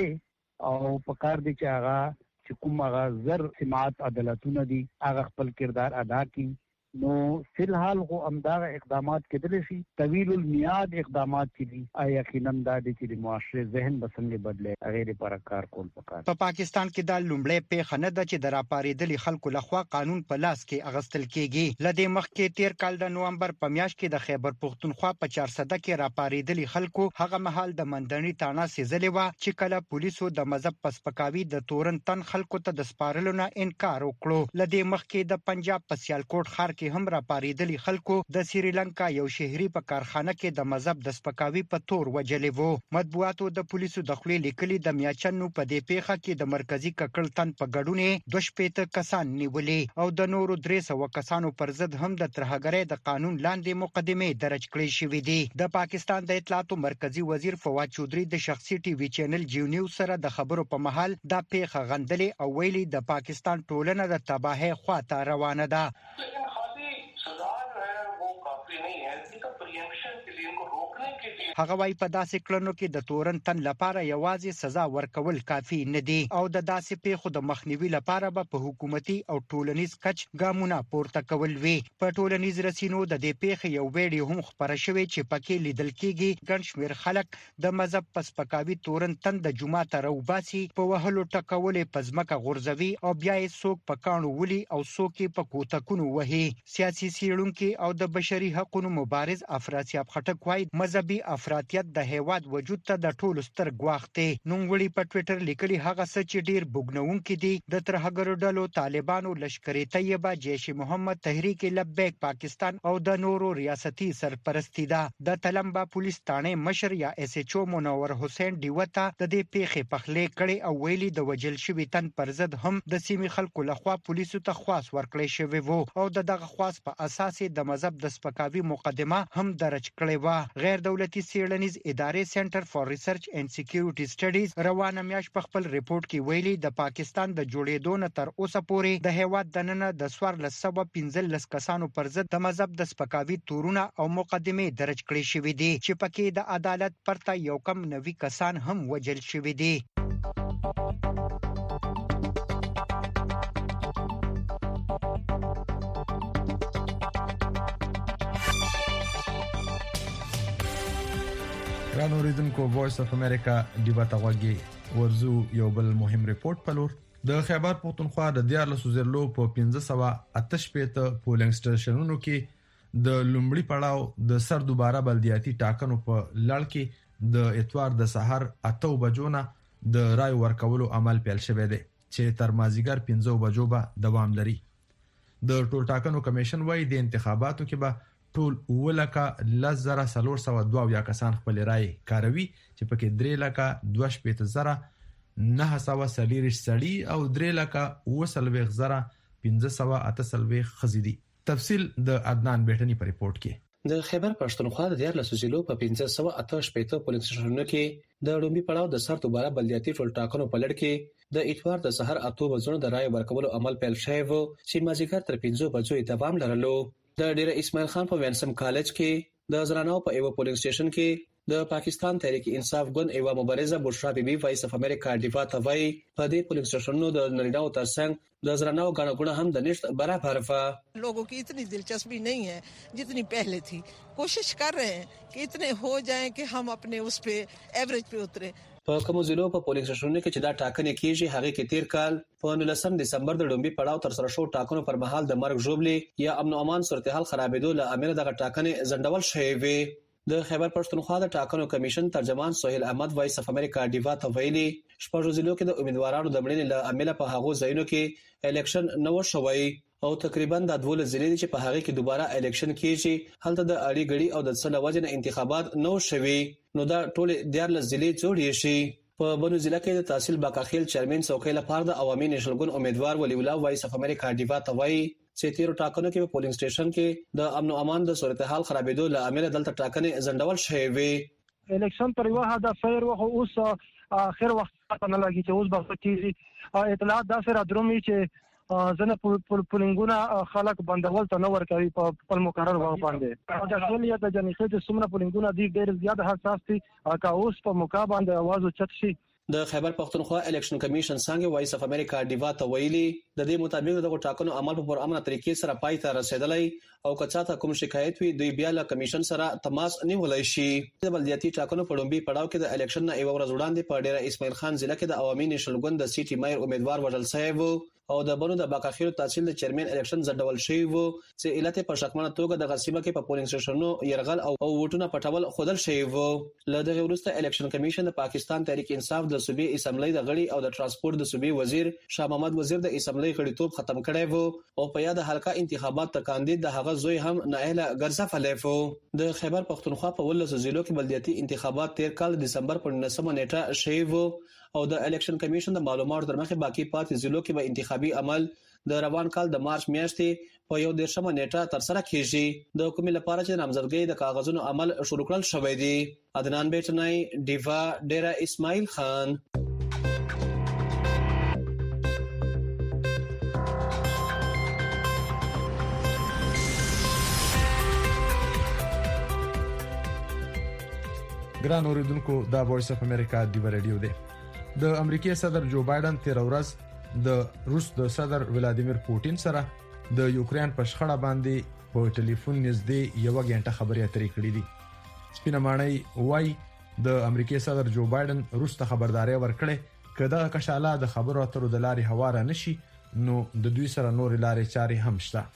Speaker 12: خوشته او په کار دي چې هغه چې کوم هغه زر سماعت عدالتونه دي هغه خپل کردار ادا کړي. نو فلحال خو امداغه اقدامات کېدل شي طویل المیاد اقدامات کړي یقینا د دې د معاشره ذهن بسنګ بدله غیر پر کار کول پکار.
Speaker 11: په پاکستان کې د لومړی پیښه نه ده چې د راپاریدلي خلکو لخوا قانون په لاس کې اغستل کېږي. لدې مخکې تیر کال د نومبر په میاشت کې د خیبر پختونخوا په 400 کې راپاریدلي خلکو هغه مهال د مندنی تانا سیزلې و چې کله پولیسو د مذهب پسپکاوي د تورن تن خلکو ته د سپارلو نه انکار وکړو. لدې مخکې د پنجاب په سیالکوټ ښار کې هم را پاریدلی خلکو د سریلانکا یو شهري په کارخانه کې د مذهب د سپکاوي په تور وجلې وو. مطبوعاتو د پولیسو د خپل لیکلي د میاچنو په دې پیښه کې د مرکزی ککړ تن په ګډونه 2 کسان نیولې او د نورو 300 کسانو پر ضد هم د ترهګرۍ د قانون لاندې مقدمه درج کړې شوې دي. د پاکستان د اطلاعاتو مرکزی وزیر فواد چودري د شخصي ټي وي چینل جیو نیوز سره د خبرو په محل د پیښه غندلې او ویلي د پاکستان ټولنه د تباہی خواته روانه ده. هغه وايي په داسې کړنو کې د تورن تن لپاره یوازې سزا ورکول کافي نه دي او د داسې پیښو د مخنیوي لپاره به په حکومتي او ټولنیز کچ ګامونه پورته کول وي. په ټولنیز رسنیو د دې پیښې یو ویډیو هم خبره شوې چې پکې لیدل کېږي ګڼ شمېر خلک د مذهب پسپکاوي تورن تن د جمعه ته راوباسي په وهلو ټکولې په ځمکه غورځوي او بیا یې څوک په کاڼو ولي او څوک په کوتکونو وهي. سیاسي څېړونکي او د بشري حقوقو حقوقو مبارز افراسیاب خټک وايي مذهبي افراطیت د هیواد وجود ته د ټولو ستر ګواښ دی. نوموړي په ټوئیټر لیکلي هغه څه چې ډیر بوګنونکي دي د ترهګرو ډلو طالبانو، لشکر طیبه، جیش محمد، تحریک لبیک پاکستان او د نورو ریاستي سرپرستی ده. د تلمبا پولیس تانه مشر یا اس ایچ او منور حسین دیوتا د دې پیښې پخلې کړي او ویلي د وجل شوی تن پر ضد هم د سیمې خلکو لخوا پولیسو ته خواست ورکړی شوی وو او دغه خواست په اساس د مذهب د سپکاوي مقدمه هم درج کړې و. غیر دولتي څېړنیز ادارې سنټر فار ریسرچ اینڈ سکیورټي سټډیز روانه میاشت په خپل ریپورت کې ویلي د پاکستان د جوړېدو نه تر اوسه پورې د هیواد دننه د 1415 کسانو پر ضد د مذهب د سپکاوي تورونه او مقدمه درج کړې شوې دي چې پکې د عدالت پرته یو کم 90 کسان هم وجل شوی دی.
Speaker 3: ګران اوریدونکو وایس اف امریکا ډیبا تاوګي ورزو یو بل مهم ریپورت پلور د خیبر پختونخوا د 14 زرلو په 1588 پولینګ سټیشنونو کې د لومړي پړاو د سر دوباره بلدیاتي ټاکنو په لړ کې د اتوار د سحر 8 بجو نه د رای ورکولو عمل پیل شوی دی چې تر مازیګر 15 بجو به دوام لري. د ټول ټاکنو کمیشن وايي د انتخاباتو کې به ټول 1,442 کسان خپل رائے کاروي چې پکې 3,22,940 سړي او 3,20,538 خزي دي. تفصیل د عدنان بیٹنی په ریپورت کې.
Speaker 13: د خیبر پښتونخوا د 14 ضلعو په 1588 پولیس سټیشنونو کې د لومړي پړاو د سر دوباره بلدیاتي ټول ټاکنو په لړ کې د اتوار د سحر 8 بجو د رای ورکولو عمل پیل شوی و چې مازیګر تر 15 بجو دوام لرلو. د ډیر اسماعیل خان په وینسم کالج کې د زرانو په یو پولینګ سټیشن کې د پاکستان تحریک انصاف ګوند ایوا مبارزه بشرا بیبي وایس اف امریکا ډیوا توي په دې پولینګ سټیشنونو د نړیوالو ترڅنګ د زرانو غاڼه هم د نشټ برابر وا.
Speaker 14: लोगों की इतनी दिलचस्पी नहीं है जितनी पहले थी. कोशिश कर रहे हैं कि इतने हो जाएं कि हम अपने उस पे एवरेज पे उतरे.
Speaker 13: په کوم ضلع په پولیس سټیشنونو کې چې دا ټاکنې کیږي هغه کې تیر کال په 19 دسمبر د لومبي پړاو تر سره شو ټاکنو پر مهال د مرګ ژوبلې یا امن او امان صورتحال خرابېدو له امر دغه ټاکنې زندول شوې وي. د خیبر پښتونخوا د ټاکنو کمیشن ترجمان سہیل احمد وایس اف امریکا ډیوا ته ویلي شپږ ضلعو کې د امیدوارانو د مړینې له امله په هغو ځایونو کې الیکشن نه وشوي او تقریبا د 12 ضلع چې په هغه کې دوباره الیکشن کیږي هلته د اړي غړي او د څلور وجنه انتخابات نو شوي نو دا ټول 14 ضلع جوړې شي. په بنو ضلع کې د تحصیل باقاخیل چیرمن څوکۍ لپاره د عوامي نېشنل ګوند امیدوار ولی الله وایس اف امریکا ډیوا ته وایي چې تیر ټاکنو کې په پولینګ سټیشن کې د امن او امان د صورتحال خرابېدو له امله دلته ټاکنې زندول شوې وي.
Speaker 15: الیکشن پر یو هدف فیر وخت اوس اخر وخت نه لګي چې اوس به کېږي اطلاعات دا سره درومي چې ځنه پولینګونه خلک بندول ته نه ورکوي په خپل مقرر وخت باندې. د اقلیت د جنسیت د سمره پولینګونه ډېر زیات حساس دي که اوس په موقع باندې आवाज اوچت شي.
Speaker 13: د خیبر پښتونخوا الیکشن کمیشن څنګه وایس اف امریکا ډیوا ته ویلي د دې مطابق دغه ټاکنو عمل په پرامنه طریقې سره پای ته رسیدلی او کچا ته کوم شکایت وي دوی بیا له کمیشن سره تماس نیولای شي. د بلدیاتي ټاکنو په لومبي پړاو کې د الیکشن نه یو ورځ وړاندې په ډیره اسماعیل خان ضلع کې د عوامي نېشنل ګوند د سیټي مایر امیدوار وژل شوی و او د بنو د باقاخیل تحصیل د چیرمن الیکشن زډول شوی و چې علت په شکمنه توګه د غسیمه کې په پولینګ سټیشنونو يرغل او ووټونه پټول خودل شوی و. له دغه وروسته الیکشن کمیشن د پاکستان تحریک انصاف د صوبې اسمبلی د غړي او د ترانسپورت د صوبې وزیر شاه محمد وزیر د اسمبلی غړیتوب ختم کړی و او په یاد حلقه انتخابات ته کاندید د هغه زوی هم ناهله ګرځفلی و. د خیبر پښتونخوا په 13 ضلعو کې بلدیاتي انتخابات تیر کال د دسمبر په 19 نیټه شوی و او د الیکشن کمیشن د معلوماتو تر مخه باقی پاتې ضلعو کې به انتخابي عمل د روان کال د مارچ میاشتې په 11 نیټه تر سره کیږي. د حکومت لپاره چې نامزدګۍ د کاغذونو عمل شروع کړل شوی دی. عدنان بیٹنای ډیوا ډیرا اسماعیل خان.
Speaker 3: ګران اوریدونکو دا وایس اف امریکا ډیوا ریډیو دی. د امریکای صدر جو بایدن تیر ورځ د روس د صدر ولادیمیر پوتین سره د یوکرين په شخړه باندې په ټلیفون نږدې یو غنټه خبرې اترې کړې دي. سپینه مانای وای د امریکای صدر جو بایدن روس ته خبرداري ورکړې کله کښاله د خبرو اترو د لارې هواره نشي نو د دوی سره نور لارې چارې هم شته.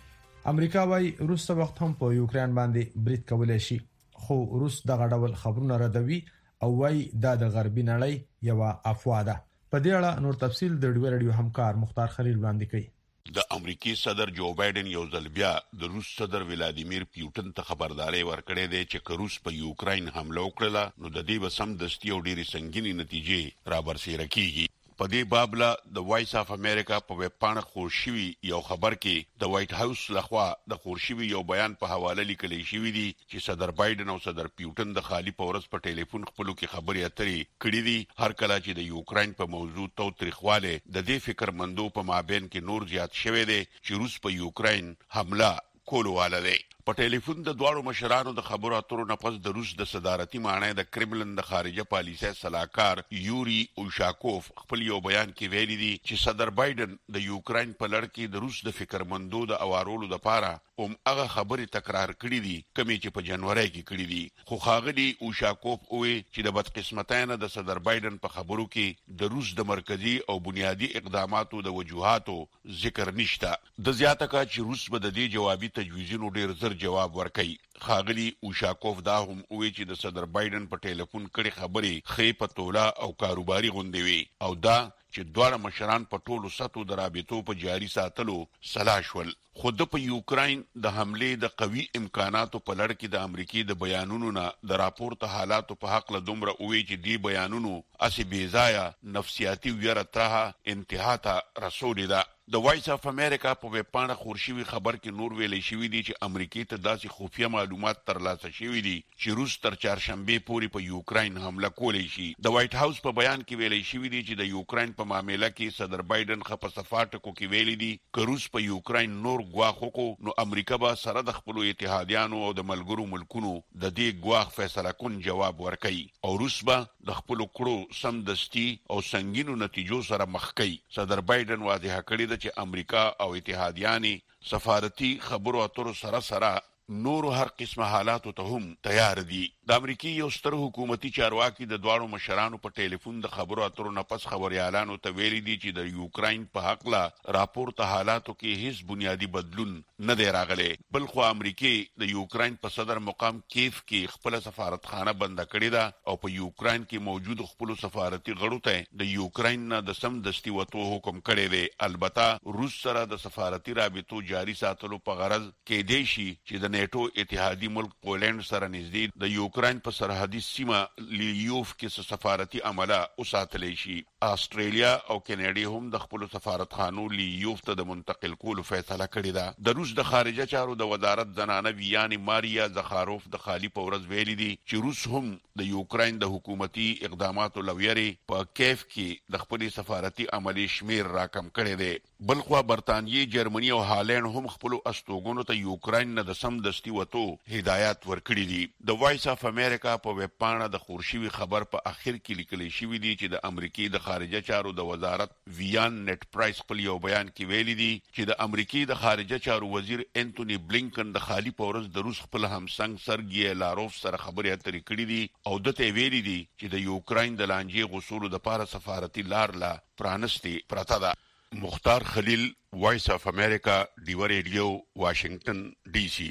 Speaker 3: امریکا وايي روس وخت هم په یوکرين باندې برید کولای شي، خو روس دغه ډول خبرونه ردوي او وايي دا د غربي نړۍ یو افوا ده. په دې اړه نور تفصيل د ډیو رادیو همکار مختار خلیل وړاندې کوي.
Speaker 8: د امریکای صدر جو بایدن یو ځل بیا د روس صدر ولادیمیر پوتین ته خبرداري ورکړې ده چې روس په یوکرين حمله وکړه نو د دې وسم دستي او ډېری سنگینی نتیجې را برسېره کیږي. په دې بابله د وایس اف امریکا په ویب پاڼه خورشوي یو خبر کې د وایټ هاوس لخوا د خورشوي یو بیان په حواله لیکل شوی دی چې صدر بایدن او صدر پوتین د خالی پورس په ټلیفون خپلو کې خبرې اترې کړې دي. هر کله چې د یوکرين په موضوع توتریخواله د دې فکرمندو په مابین کې نور زیات شوه دی چې روس په یوکرين حمله کولو واله دی. په ټلیفون د دواړو مشرانو د خبرو اترو نه پس د روس د صدارتي معنی د کرملن د خارجه پالیسۍ صلاحکار یوري اوشاکوف خپل یو بیان کې ویلي دي چې صدر بایدن د یوکرين په لړ کې د روس د فکرمندو د اوارولو لپاره هغه خبرې تکرار کړې دي کمی چې په جنوري کې کړې دي. خو ښاغلي اوشاکوف وایي چې د بدقسمتانه د صدر بایدن په خبرو کې د روس د مرکزی او بنیادی اقداماتو د وجوهاتو ذکر نشته. د زیاته کا چې روس به د دې جوابي تجویزونو ډیر جواب ورکړي. خاغلی اوشاکوف دا هم وی چې د صدر بایدن په ټلیفون کړي خبرې خې په تولا او کاروباري غونډې وي او دا چې دواړه مشران په ټولو سطحو د رابطو په جاري ساتلو سلا شول. خود په یوکرين د حمله د قوي امکاناتو په لړ کې د امریکای د بیانونو نه د راپورته حالاتو په حق له دومره وی چې دی بیانونو اسی بیزایا نفسیاتی ویره ترها انتها ته رسول ده. د وایس اف امریکا په ویب پاڼه خورشوي خبر کې نور ویلې شوی دی چې امریکای ته داسې خفیه معلومات ترلاسه شوی دي چې روس تر چهارشنبه پورې په یوکرين حمله کولی شي. د وایټ هاوس په بیان کې ویلې شوی دی چې د یوکرين په معاملې کې صدر بایدن خپه صفاتکو کې ویلي دي چې روس په یوکرين نور غواخ کو نو امریکا به سره د خپل اتحادیانو او د ملګرو ملکونو د دې غواخ فیصله کون جواب ورکړي او روس به د خپل کړو سمدستي او سنگینو نتیجو سره مخ کوي. صدر بایدن واضح کړی چې امریکا او اتحادیانی سفارتي خبرو اترو سره نور هر قسمه حالاتو ته هم تیار دي. د امریکای یو ستر حکومتي چارواکي د دواړو مشرانو په ټلیفون د خبرو اترو نه پس خبريالانو ته ویلي دي چې د یوکرين په حق لا راپورته حالاتو کې هیڅ بنیادی بدلون نه دی راغلی. بل خو امریکای د یوکرين په صدر مقام کیف کې خپل سفارتخانه بند کړې ده او په یوکرين کې موجود خپل سفارتي غړو ته د یوکرين نه د سم دستي وته حکم کړی دی. البته روس سره د سفارتي رابطو جاري ساتلو په غرض کې دی شي چې د نیټو اتحادی ملک پولند سره نږدې د یوکرين په سرحدي سیمه لیوف کې سفارتي عمله وساتلی شي. استرالیا او کینیډا هم د خپل سفارتخانو لیوف ته د منتقل کولو فیصله کړې ده. د روس د خارجه چارو د وزارت زنانه ویانی ماریا زخاروف د خالی پورز ویلي دي چې روس هم د یوکرين د حکومتي اقداماتو لویري په کیف کې د خپل سفارتي عملي شمیر راکم کړی دی. بلخوا برتانیې، جرمني او هالند هم خپل استوګونو ته یوکرين نه د سم دستي وته هدایت ورکړي دي. د وایس اف امریکا په ویب پاڼه د خورشوي خبر په اخر کې لیکل شوی دی چې د امریکای د خارجه چارو د وزارت ویان نت پرایس په یو بیان کې ویلي دي چې د امریکای د خارجه چارو وزیر انټونی بلینکن د خالی پورز د روس خپل همسنګ سرګی لاروف سره خبرې اترې کړې دي او دته ویلي دي چې د یوکرين د لانجې غوښولو لپاره سفارتي لار لا پرانستي پرته ده. مختار خلیل، وایس اف امریکا، ډیو ریډیو، واشنگټن ډي سي.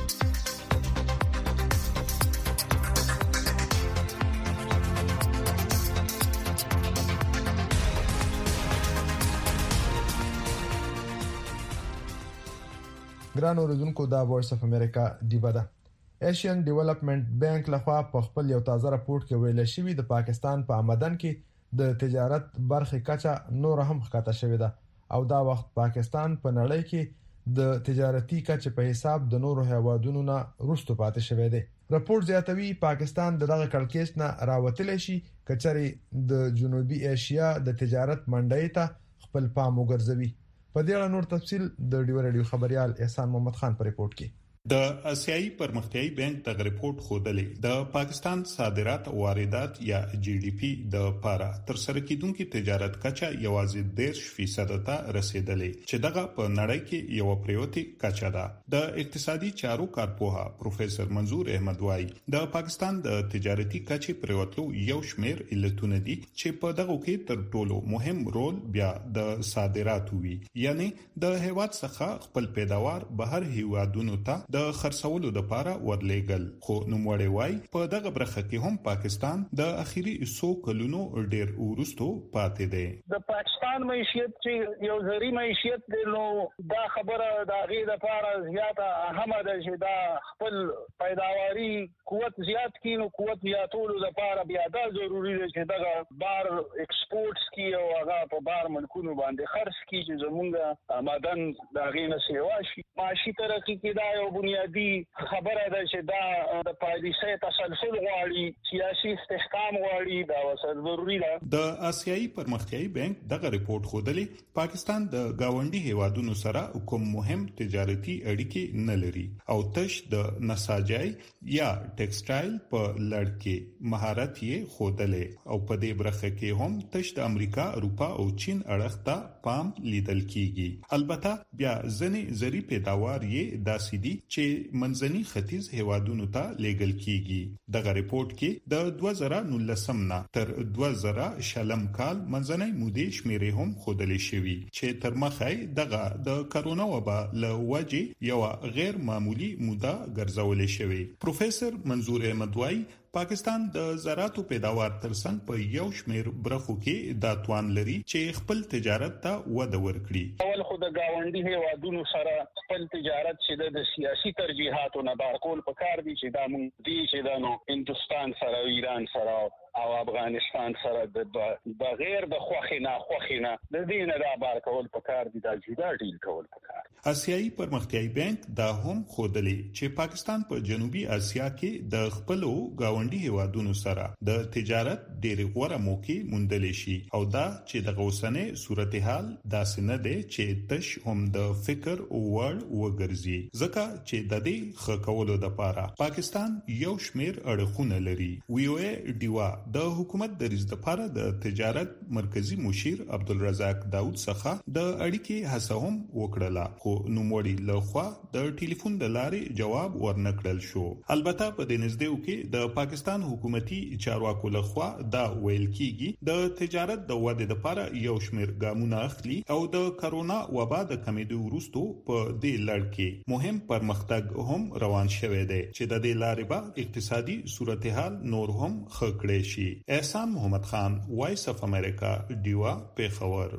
Speaker 3: ګران اوریدونکو دا وایس اف امریکا ډیو ده. ایشین ډیولپمنٹ بانک لخوا په خپل یو تازه راپورټ کې ویل شوی د پاکستان په آمدن کې د تجارت برخه کچه نور هم ښکته شوې ده او دا وخت پاکستان په نړۍ کې د تجارتي کچه په حساب د نورو هیوادونو نه وروسته پاتې شوی دی. راپور زیاتوي پاکستان دغه کړکېچ نه راوتلی شي کچري د جنوبي ایشیا د تجارت منډۍ ته خپل پام وګرځوي. په دې اړه نور تفصيل د ډیو رادیو خبريال احسان محمد خان پر ریپورت کې.
Speaker 16: د آسیایي پرمختیایي بانک د ریپورت خودلې د پاکستان صادرات او واردات یا جی ډي پی د پاره تر سره کیدونکو تجارت کچا یوازې 10% ته رسیدلې چې دغه په نړۍ کې یو پریوتی کچا ده. د اقتصادي چارو کارپوها پروفیسور منظور احمد وای د پاکستان د تجارتي کچې پریوتلو یو شمیر علتونه دي چې په دغه کې تر ټولو مهم رول بیا د صادراتو وی، یعنی د هیواد څخه خپل پیداوار بهر هیوادونو ته د خرڅولو لپاره ورلېګل. خو نوموړی وای په دغه برخه کې هم پاکستان د اخیری 100 کلونو ډېر ورستو پاتې دی.
Speaker 17: د پاکستان معیشت چې یو زری معیشت دی، نو دا خبره د غي لپاره زیاته اهمه ده چې دا خپل پیداواري قوت زیات کړي. نو قوت زیاتولو لپاره بیا دا ضروری دی چې دغه بار ایکسپورټس کی او هغه په بار ملکونو باندې خرڅ کی چې زمونږ آمدن د غي نه سیوا شي. معاشي ترقی کې دا یو بنیادی خبره ده چې دا د پالیسي تسلسل غواړي، سیاسي استحکام غواړي، دا وسه ضروری ده.
Speaker 16: د آسیایي پرمختیایي بانک دغه ریپورت خودلې پاکستان د گاونډي هیوادونو سره کوم مهم تجارتي اړیکې نه لري او تش د نساجۍ یا ټیکسټایل په لړ کې مهارت یې خودلې او په دې برخه کې هم تش د امریکا، اروپا او چین اړخ ته پام لیدل کیږي. البته بیا ځنې زری پیداوار یې داسې دي چې منځني ختیځ هیوادونو ته لیږل کیږي. دغه ریپورت کې د 2019 نه تر 2000 کال منځنۍ مودې شمیرې هم خودلې شوې چې تر مخه دغه د کرونا وبا له وجې یو غیر معمولی موده ګرځولې شوې. پروفیسور منظور احمد وای پاکستان د زراعتو پیداوار ترڅنګ په یو شمیر برخو کې د توان لري چې خپل تجارت ته وده ورکړي.
Speaker 17: اول خو د گاونډي هیوادونو سره خپل تجارت چې د سیاسي ترجیحاتو نه بار کول پکار دي چې دا مونږ دي چې دا نو هندستان سره، ایران سره او افغانستان سره د بغیر د خوخینه د دینه دا بار کول پکار دي، دا جدا ډیل کول پکار.
Speaker 16: آسیایي پرمختیایي بانک دا هم خودلې چې پاکستان په جنوبي اسیا کې د خپل گاونډي هیوادونو سره د تجارت ډېر غوړه موقع موندل شي او دا چې د غوسنې صورتحال داسې نه دی چې تش هم د فکر او ور وګرځي، ځکه چې د دې خکولو لپاره پاکستان یو شمیر اړخونه لري. ویوې دیوا د حکومت د رئیس لپاره د تجارت مرکزی مشیر عبدالرزاق داود څخه د اړیکې هڅه هم وکړه، خو نوموړي لخوا د ټلیفون د لارې جواب ورنکړل شو. البته په دې نږدې کې د پاکستان حکومتي چارواکو لخوا دا ویل کیږي د تجارت د ودې لپاره یو شمیر ګامونه اخلي او د کرونا وبا د کمیدو وروسته په دې لړ کې مهم پرمختګ هم روان شوی دی چې د دې لارې به اقتصادي صورتحال نور هم ښه کړی شي. احسان محمد خان، وایس اف امریکا، ډیوا، پیښور.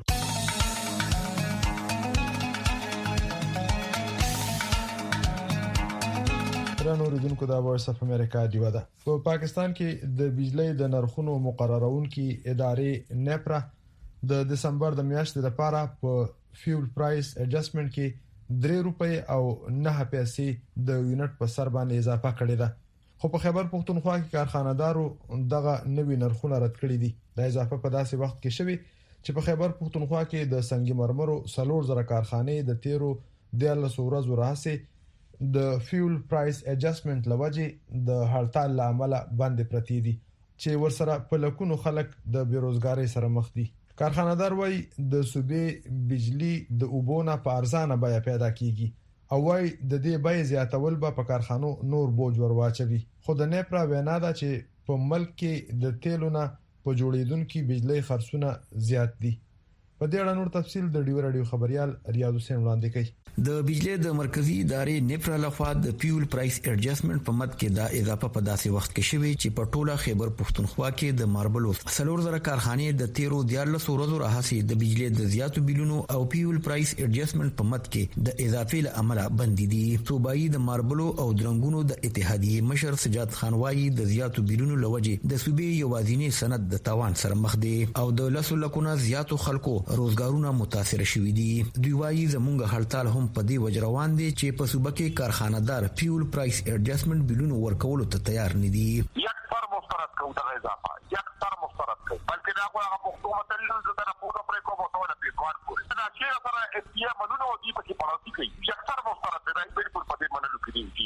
Speaker 3: درنو اوریدونکو د وایس اف امریکا ډیوا ده. په پاکستان کې د بجلی د نرخونو مقررونکو ادارې نیپرا د دسمبر د میاشتې لپاره په فیول پرایس اډجسټمنټ کې 3 روپۍ او 9 پیسې د یونټ په سر باندې اضافه کړې ده. خو په خیبر پښتونخوا کې کارخانه‌دارو دغه نوې نرخونه رد کړي دي. دا اضافه په داسې وخت کې شوی چې په خیبر پښتونخوا کې د سنگ مرمرو 3000 کارخانې د 13 ورځو راهسي د فیول پرایس اډجسټمنټ لوجه د هړتال لامل باندې پرتی دي چې ورسره په لکونو خلک د بیروزګاری سره مخ دي. کارخانه‌دار وای د صوبې بجلی د اوبونه په ارزانه بیا پیدا کیږي او وای د دې بیا زیاتول به په کارخانو نور بوج ورواچوي. خو د نیپرا وینا ده چې په ملک کې د تیلونه په جوړیدونکو بجلی خرڅونه زیات دي. په دې اړه نور تفصیل د ډیو رادیو خبريال ریاض حسین وړاندې کوي.
Speaker 18: د بجلی د مرکزی ادارې نیپرا لخوا د فیول پرایس اډجسټمنټ په مد کې دا اضافه په داسې وخت کې شوی چې په ټوله خیبر پښتونخوا کې د ماربلو 3000 کارخانې د 13 ورځو راهسي د بجلی د زیاتو بیلونو او فیول پرایس اډجسټمنټ په مد کې د اضافې له امله بند دي. صوبایي د ماربلو او درنګونو د اتحادیې مشر سجاد خان وایي د زیاتو بیلونو لوجه د صوبې یوازینی سند د تاوان سره مخ دي او د لاسو لکونه زیاتو خلکو روزګارونه متاثر شوي دي. دوی وایي زمونږ هړتال هم په دې وجه روان دي چې په صوبه کې کارخانه‌دار فیول پرایس اډجسټمنټ بیلونو ورکولو ته تیار نه دي.
Speaker 19: یک پر مسترد کوو دغه اضافه یک پر مسترد کوو بلکې دا هغه پښتو متل زه د پوره پرې کوم ته ولا پیټوار کوي دا چې سره اتیا منونو دی په کې پړاوتی کوي یک پر مسترد دی بالکل په دې منلو کې دي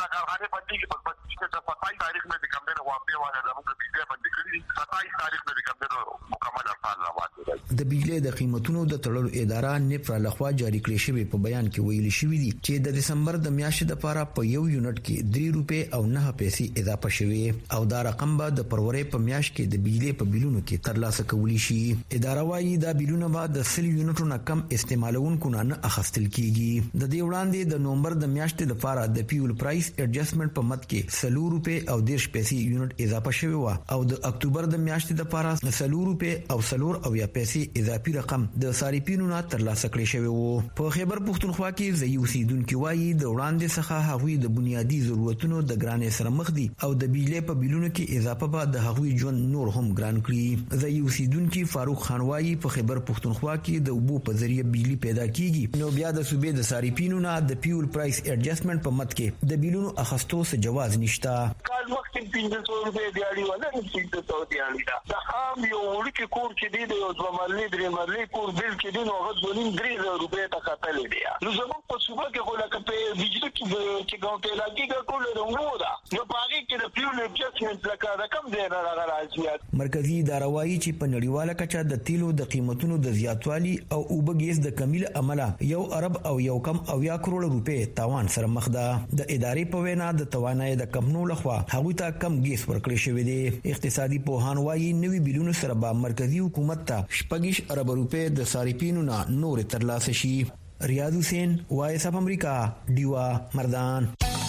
Speaker 19: کارخانه بندي کې په 27 تاریخ میں د کمبر واقع والا زموږ د بجلی بندي کړی 27 تاریخ میں د کمبر مکمل افعال راوړل
Speaker 18: د بجلی د قیمتونو د تړلو اداره نپرا لخوا جاری کړی شوی په بیان کې ویل شوی دی چې د دسمبر د میاشتې لپاره په یو یونټ کې 3 روپے او 9 پیسې اضافه شوی او دا رقم به د فروری په میاشت کې د بجلی په بیلونو کې ترلاسه کولی شي. اداره وايي دا بیلونه به د 100 یونټونو کم استعمالونکو نه اخیستل کیږي. د دې وړاندې د نومبر د میاشتې لپاره د فیول پرایس ایڈجسټمنټ په مد کې 100 روپے او 10 پیسې یونټ اضافه شوی و او د اکتوبر د میاشتې لپاره 100 روپے او 100 پیسې اضافي رقم د صارفینو نه ترلاسه کړی شوی وو. په خیبر پختونخوا کې ځای اوسیدونکو وايي د وړاندې څخه هغوی د بنیادی ضرورتونو د ګرانۍ سره مخ دي او د بجلی په بیلونو کې اضافه به د هغوی ژوند نور هم ګران کړي. ځای اوسیدونکو فاروق خان وايي په خیبر پختونخوا کې د اوبو په ذریعہ بجلی پیدا کیږي نو بیا د صوبې د صارفینو نه د فیول پرایس ایڈجسټمنټ په مد کې د بیلونو اخستو څخه جواز نشته.
Speaker 17: کال وخت 300 روپے دیاړي ولا 300 دیاړي دا عام یو وړي کور چې دی د یو مرلي درې مرلي کور بل کې دی نو هغه 2.5 روپے ته خطر دی. نو زموږ په صوبه کې خو لکه په بجلی کې ګاو ته لاګي کول نو دا نو پاره کې د فیول ایڈجسټمنټ لکه رقم دی راغلی.
Speaker 18: مرکزی اداره وايي چې په نړیواله کچه د تیلو د قیمتونو د زیاتوالي او اوبګیس د کمیل عمله 1 ارب او 1.1 کروڑ روپے تاوان سره مخ ده. د ادارې په وینا د توانایي د کمپنو لخوا هغوی ته کم ګیس ورکړی شوی دی. اقتصادي پوهان وايي نوې بیلونو سره به مرکزی حکومت ته 6 ارب روپے د صارفینو نه نور ترلاسه شي. ریاض حسین وایس اف امریکا دیوا مردان.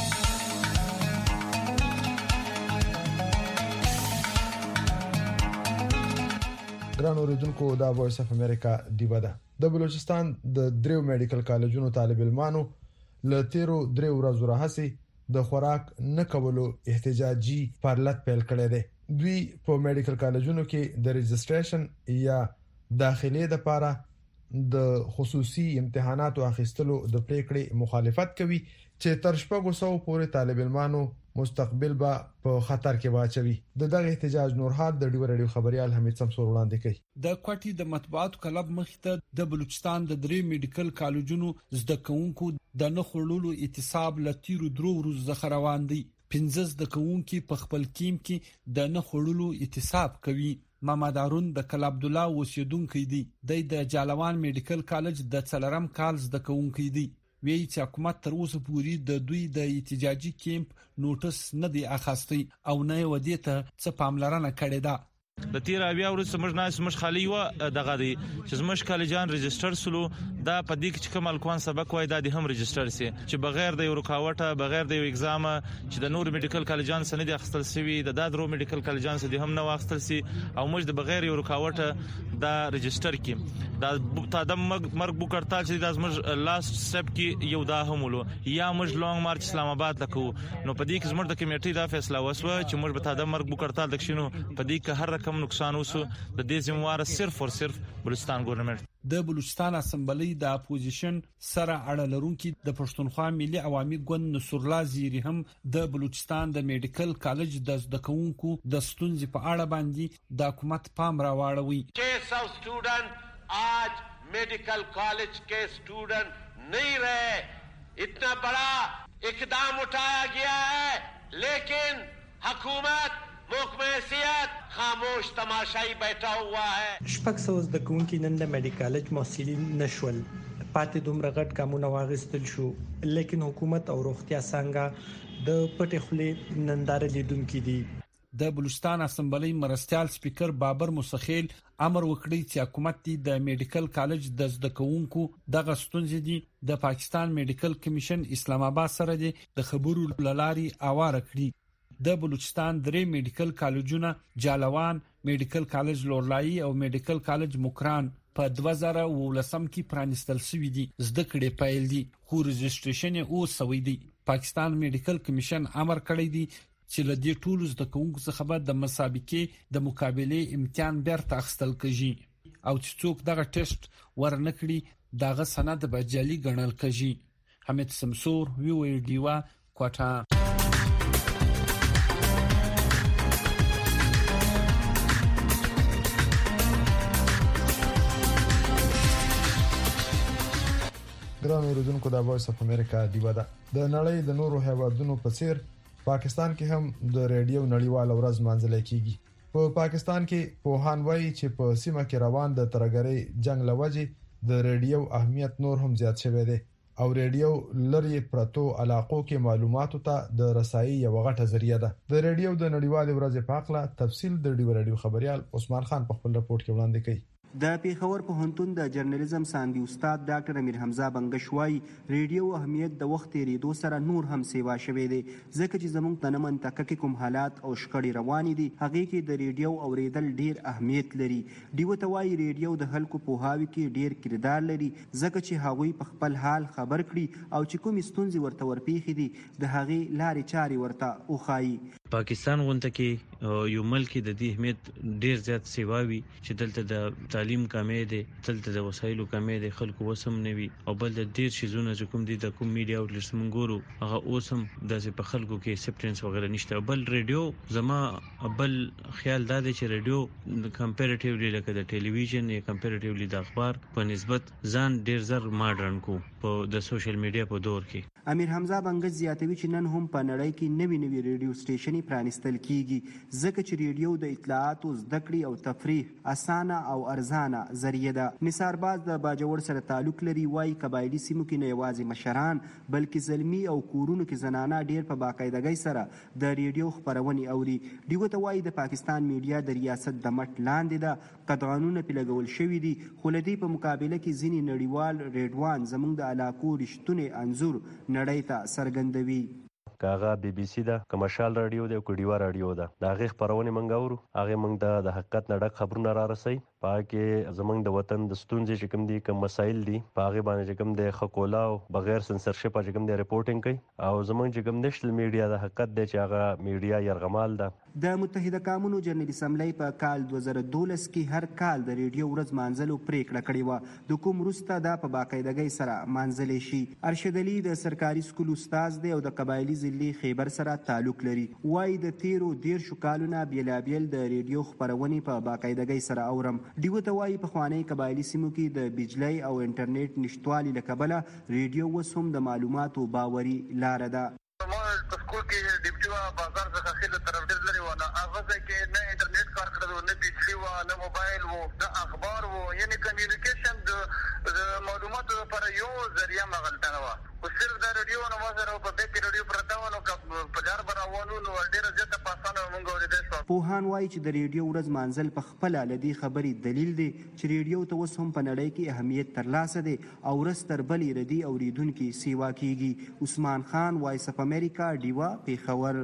Speaker 3: ګران اوریدونکو دا وایس اف امریکا دیوا ده. د بلوچستان د دریو میډیکل کالجونو طالب علمانو له تیرو دریو ورځو راهسي د خوراک نه کولو احتجاجي فعالیت پیل کړی دی. دوی په میډیکل کالجونو کې د رجسټریشن یا داخلي د لپاره د خصوصي امتحاناتو اخیستلو د پریکړې مخالفت کوي چې تر 600 پورې طالب علمانو مستقبل به په خطر کې واچوي. دغه احتجاج نورحات د ډیو رادیو خبريال حمید سمسور وړاندې کوي.
Speaker 20: د کوټي د مطبوعاتو کلب مخته د بلوچستان د درې میډیکل کالجونو زده کوونکو د نه خړلولو اعتصاب لتیرو درو ورځې ځخه روان دي. 15 زده کوونکو په خپل کیم کې د نه خړلولو اعتصاب کوي. محمد هارون د کل عبد الله اوسیدونکو دی. د جالوان میډیکل کالج د څلرم کال زده کوونکو دی. وی چې حکومت تر اوسه پورې د دوی د احتجاجي کیمپ نوټس نه دی اخیستی او نه ودی ته څه پاملرنه کړې ده.
Speaker 21: د تیر بیا ورسره موږ ناس مش خالی و دغه دی چې زموږ کالجان ريجستره سلو دا په دې کې کوم الکوان سبق وای دا د هم ريجستره سي چې بغیر د یو رکاوټه بغیر د یو اگزام چې د نور میډیکل کالجان سند اخستل سوي د دادرو میډیکل کالجان سد هم نه واخستل سي او موږ د بغیر یو رکاوټه دا ريجستر کې دا تادم مرګ بو کړتال چې د زموږ لاست سټپ کې یو دا همولو یا موږ لونګ مارچ اسلام آباد لکو نو په دې کې زموږ د کمیټې دا فیصله وسوه چې موږ به تادم مرګ بو کړتال دښینو په دې کې هر رقم نقصان وسو د دې ذمہوار صرف اور صرف بلوچستان ګورنمنت.
Speaker 20: د بلوچستان اسمبلی د اپوزیشن سره اړه لرونکي د پښتونخوا ملي عوامي ګوند نصر الله زیری هم د بلوچستان د میډیکل کالج د زده کوونکو د ستونزې په اړه باندې د حکومت پام راوړوي.
Speaker 22: 600 स्टूडेंट आज मेडिकल कॉलेज के स्टूडेंट नहीं रहे. इतना बड़ा इकदाम उठाया गया है लेकिन हुकूमत मुकमेसियत खामोश तमाशाई बैठा हुआ है.
Speaker 23: شپږ سوه زده کوونکي نن د میډیکل کالج محصلین نشول پاتې دومره غټ کامونه واغستل شو لیکن حکومت او روغتیا څنګه د پټې خولې ننداره لیدونکي دي.
Speaker 20: د بلوچستان اسمبلی مرستيال سپیکر بابر مسخیل امر وکړی چې حکومت د میډیکل کالج د زده کوونکو دغه ستونزې دي د پاکستان میډیکل کمیشن اسلام آباد سره د خبرو لاري اواره کړی. د بلوچستان درې میډیکل کالجونه جالوان میډیکل کالج لورلای او میډیکل کالج مکران په 2019 کې پرانستل شوی دي. زده کړې پیل دي خو رجسټریشن او سوي دي. پاکستان میډیکل کمیشن امر کړی دی چې لدی ټول زده کوونکو څخه به د مسابقې د مقابله امتحان بیرته اخیستل کیږي او چې څوک دغه ټیسټ ورنکړي دغه سند به جعلي ګڼل کیږي. حمید سمسور وی ډیوا کوټه.
Speaker 3: ګران اوریدونکو د وایس اف امریکا دیوه ده. د نړۍ د نورو هیوادونو په څیر پاکستان کې هم د ریډیو نړیوال ورځ مانځل کیږي. په پاکستان کې پوهان وایي چې په سیمه کې روان د ترګرۍ جنگ لوجې د ریډیو اهمیت نور هم زیات شوی دی او ریډیو لري پرتو علاقو کې معلوماتو ته د رسایي یو غټه ذریعہ ده. د ریډیو د نړیوال ورځ په اړه تفصیل د ډیو رادیو خبريال عثمان خان په خپل رپورت کې وړاندې کړي.
Speaker 1: د پیښور پوهنتون د جرنالیزم ساندي استاد ډاکټر امیر حمزه بنگش وايي ریډیو اهمیت د وخت تیریدو سره نور هم سیوا شوی دی ځکه چې زموږ د منطقه کې کوم حالات او شخړې روانې دي هغه کې د ریډیو اوریدل ډیر اهمیت لري. دیو ته وايي ریډیو د خلکو په هاوی کې ډیر کردار لري ځکه چې هغوی په خپل حال خبر کړي او چې کوم ستونزې ورته ورپېښې دي د هغه لارې چارې ورته وخایي.
Speaker 2: پاکستان غونډه کې یو ملک د دې اهمیت ډیر زیات سیواوي چې دلته د تعلیم کمې دي دلته د وسایلو کمې دي خلکو وسم نه وي او بل د ډیر شیزونه چې کوم دي د کوم میډیا اوټلیټس مونږ ګورو هغه اوسم د په خلکو کې اکسپټنس وغیرہ نشته. بل ریډیو زما بل خیال دا دی چې ریډیو کمپیریټیولی لکه د ټلویزیون یا کمپیریټیولی د اخبار په نسبت ځان ډیر زر ماډرن کو په د سوشل میډیا په دور کې.
Speaker 1: امیر حمزه بنگش زیاتوي چې نن هم په نړۍ کې نوي ریډیو سټیشنې پرانستل کیږي ځکه چې ریډیو د اطلاعاتو زده کړې او تفریح اسانه او ارزانه ذریعہ ده. نثار باز د باجوړ سره تعلق لري وايي قبایلی سیمو کې نه یوازې مشران بلکې زلمی او کورونو کې زنانه ډیر په باقاعدګۍ سره د ریډیو خبرونه اوري. دیو ته وايي د پاکستان میډیا د ریاست د مټ لاندې ده قطعانونه په لګول شوی دي خو لدی په مقابله کې ځینی نړیوال ریډوان زموږ د علاقو رښتونه انزور نړۍ ته څرګندوي.
Speaker 4: کاغه بي بي سي دا کمرشال رادیو دی او کډیوا رادیو دا د هغه خبرونه منګاورو هغه موږ د حقیقت نړک خبرونه را رسي پاکه زمنګ د وطن د ستونزې چې کوم دي کوم مسایل دي پاغه باندې کوم د خکولا او بغیر سنسرشپ چې کوم د ریپورټینګ کوي او زمنګ چې کوم نشل میډیا د حقیقت د چې هغه میډیا يرغمال ده.
Speaker 1: د متحده قومونو جنرال اسمبلی په کال 2012 کې هر کال د ریډیو ورځ مانځلو پریکړه کړې و د کوم روسته د په باقاعدګۍ سره مانځلې شي. ارشد علي د سرکاري سکول استاد دی او د قبایلی ضلع خیبر سره تعلق لري. وايي د تیرو 13 کالونو بیلابیل د ریډیو خبرونه په باقاعدګۍ سره اورم. دیو ته وايي په خوانی قبایلی سیمو کې د بجلی او انټرنیټ نشټوالي لکبله ریډیو وسوم د معلوماتو باوري لار ده.
Speaker 19: سکول کې ډیپټي بازار څخه خېله طرف ډېر لري و نه هغه کې نه انټرنیټ کار کړو نه بجلی و نه موبایل و د اخبار و یعنی کمیونیکیشن د معلوماتو لپاره یو ذریعہ مغلطه و او صرف د ریډیو نو مازه په دې ریډیو پرتا و نو په دار براوالو نو ډېر زیاته پاسانه مونږ ورته.
Speaker 1: پوهان وایي چې د ریډیو ورځ مانځل په خپل لدی خبرې دلیل دی چې ریډیو ته اوس هم په نړۍ کې اهمیت ترلاسه دی او رستر بلې ردی اوریدونکو سیوا کیږي. عثمان خان وایس اف امریکا دیوا پیښور.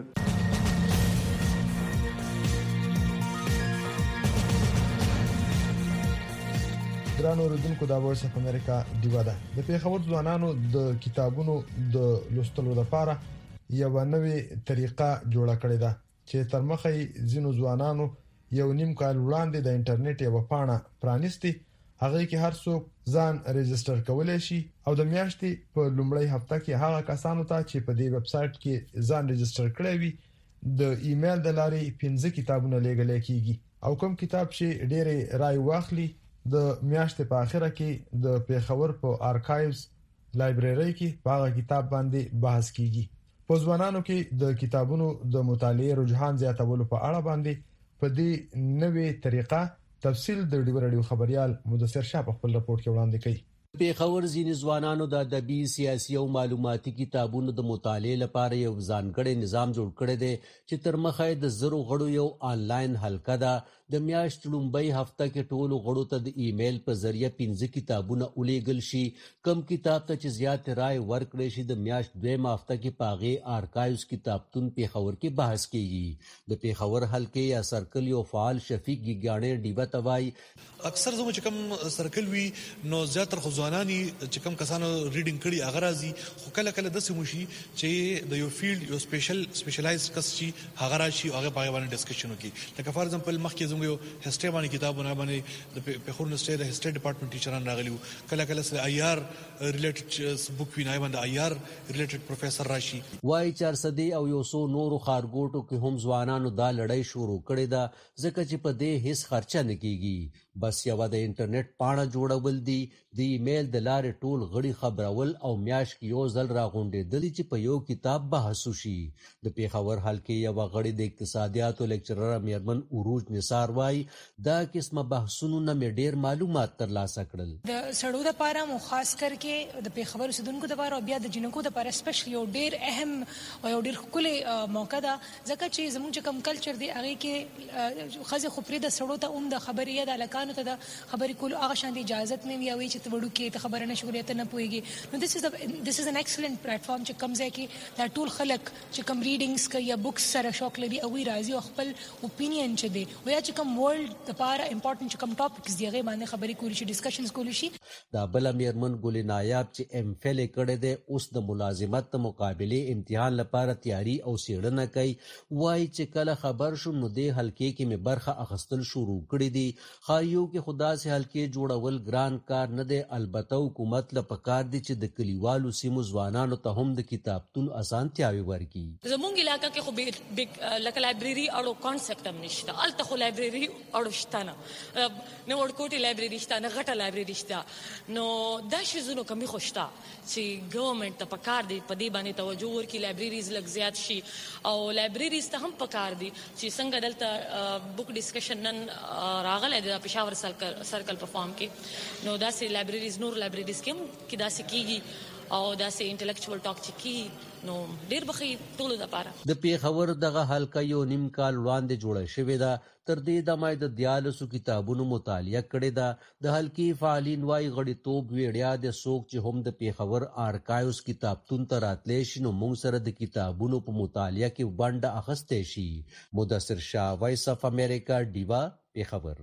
Speaker 3: ګران اوریدونکو د وایس اف امریکا دیوا ده. د پیښور ځوانانو د کتابونو د لوستلو لپاره یو نوې طریقه جوړه کړې ده چې تر مخه زینو ځوانانو یو نیم کال وړاندې د انټرنیټ یو پاڼه پرانیستي هغه کې هر څوک ځان ریجستر کولای شي او د میاشتې په لومړۍ هفته کې هغه کسانو ته چې په دې ویب سټ کې ځان ریجستر کړی وي د ایمیل د لارې 15 کتابونه لیږل کیږي او کوم کتاب چې ډېر رائے واخلي د میاشتې په اخره کې د پیښور په آرکایوز لایبرری کې په هغه کتاب باندې بحث کیږي. په ځوانانو کې د کتابونو د مطالعې رجحان زیاتولو په اړه باندې په دې نوې طریقه تفصیل د ډیو رادیو خبريال مدثر شاه په خپل رپورت کې وړاندې کړي.
Speaker 24: پیښور ځینې ځوانانو د ادبي سیاسي او معلوماتي کتابونو د مطالعې لپاره یو ځانګړی نظام جوړ کړی دی چې تر مخه د زرو غړو یو آنلاین حلقه ده. د میاشت لومبۍ هفته کې ټولو غړو ته د ایمیل په ذریعہ 15 کتابونه ولیږل شي. کم کتاب ته چې زیات رائے ورکړي شي د میاشت دویمه هفته کې پاغه آرکایوز کتابتون پیښور کې بحث کیږي. د پیښور حلقې یا سرکل یو فعال شفیق ګیګاڼې ډیبه توای
Speaker 25: اکثر زموږ چې کوم سرکل وی نو زیاتره ځوانانی چې کوم کسانو ریډینګ کړي هغه راځي خو کله کله د سموشي چې د یو فیلډ یو سپیشلایز کس شي هغه راشي هغه په باندې ډسکشن وکړي. لکه فار ایگزامپل مخکې زموږ یو هسټری باندې کتابونه باندې د پیښور یونیورسيټي د هسټری ډپارټمنټ ټیچران راغلي وو. کله کله سره آی آر ریلیټډ بوک وینای باندې آی آر ریلیټډ پروفیسور راشي.
Speaker 24: وای 400 او یو سو نور خارګوټو کې هم ځوانانو دا لړۍ شروع کړې ده ځکه چې په دې هیڅ خرچه نه کیږي. بس یو د انټرنیټ پاڼه جوړول دي د ایمیل ویل د لارې ټول غړي خبرول او میاشت کې یو ځل راغونډېدلي چې په یو کتاب بحث وشي. د پیښور حلقې یو غړي د اقتصادیاتو لیکچرر میرمن عروج نثار وایي دا قسمه بحثونو نه مې ډېر معلومات ترلاسه کړل.
Speaker 5: د سړو لپاره مو خاص کر کې د پیښور اوسیدونکو لپاره او بیا د جنکو لپاره سپیشلی یو ډېر اهم او یو ډېر ښکلی موقع ده ځکه چې زموږ چې کوم کلچر دی هغې کې ښځې خو پرېږده سړو ته هم د خبرې یا د هلکانو ته د خبرې کولو هغه شان د اجازت نه وي یا وایي چې ته وړوکې ته خبره نه شي کولی ته نه پوهېږي. نو this is an excellent platform چې کوم ځای کې دا ټول خلک چې کوم ریډینګز کوي یا بکس سره شوق لري هغوی راځي او خپل اوپینین چې دی او یا چې کوم ورلډ دپاره امپورټنټ چې کوم ټاپکس دي هغې باندې خبرې کولی شي ډسکشنز کولی شي.
Speaker 24: دا بله میرمن ګل نایاب چې ام فل یې کړی دی اوس د ملازمت د مقابلې امتحان لپاره تیاری او څېړنه کوي وایي چې کله خبر شوم نو دې حلقې کې مې برخه اخیستل شروع کړي دي. ښایي کې خو داسې حلقې جوړول ګران کار نه دی البته حکومت له پکار دي چې د کلیوالو سیمو ځوانانو ته هم د کتابتون اسانتیاوې ورکړي.
Speaker 6: زموږ علاقه کې خو لکه لایبرري اړو کانسپټ هم نشته. هلته خو لایبرري اړو شته نه وړکوټې لایبرري شته نه غټه لایبرري شته. نو دا شیزونو کمی خو شته چې ګورنمنټ ته پکار دی په دې باندې توجه ورکړي لایبرریز لږ زیات شي او لایبرریز ته هم پکار دي چې څنګه دلته بک ډسکشن نن راغلی دی د پېښور سرکل په فارم کې نو داسې لایبرریز نور لایبرریز کې هم کې داسې کېږي او داسې انټلیکچوال ټاک چې کېږي نو ډېر به ښه ټولو دپاره.
Speaker 24: د پیښور دغه حلقه یو نیم کال وړاندې جوړه شوې ده. تر دې دمه د 14 کتابونو مطالعه کړې ده. د حلقې فعالین وایي غړیتوب ویړیا د څوک چې هم د پیښور آرکایوز کتابتون ته راتلی شي نو موږ سره د کتابونو په مطالعه کې ونډه اخیستی شي. مدثر شاه وایس اف امریکا ډیوا پیښور.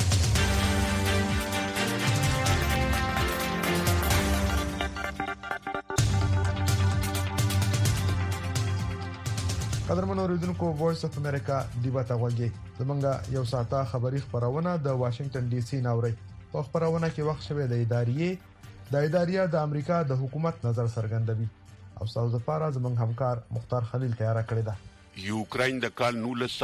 Speaker 3: قدرمن اوریدونکو وایس اف امریکا ډیوا ته غوږی زمونږ یو ساعته خبری خبرونه د واشنگټن ډي سي ناوړي په خبرونه کې وخت شوه د اداریه د امریکا د حکومت نظر څرګندوي او تاسو لپاره زمونږ همکار مختار خلیل تیار کړی ده.
Speaker 8: یوکراین د کال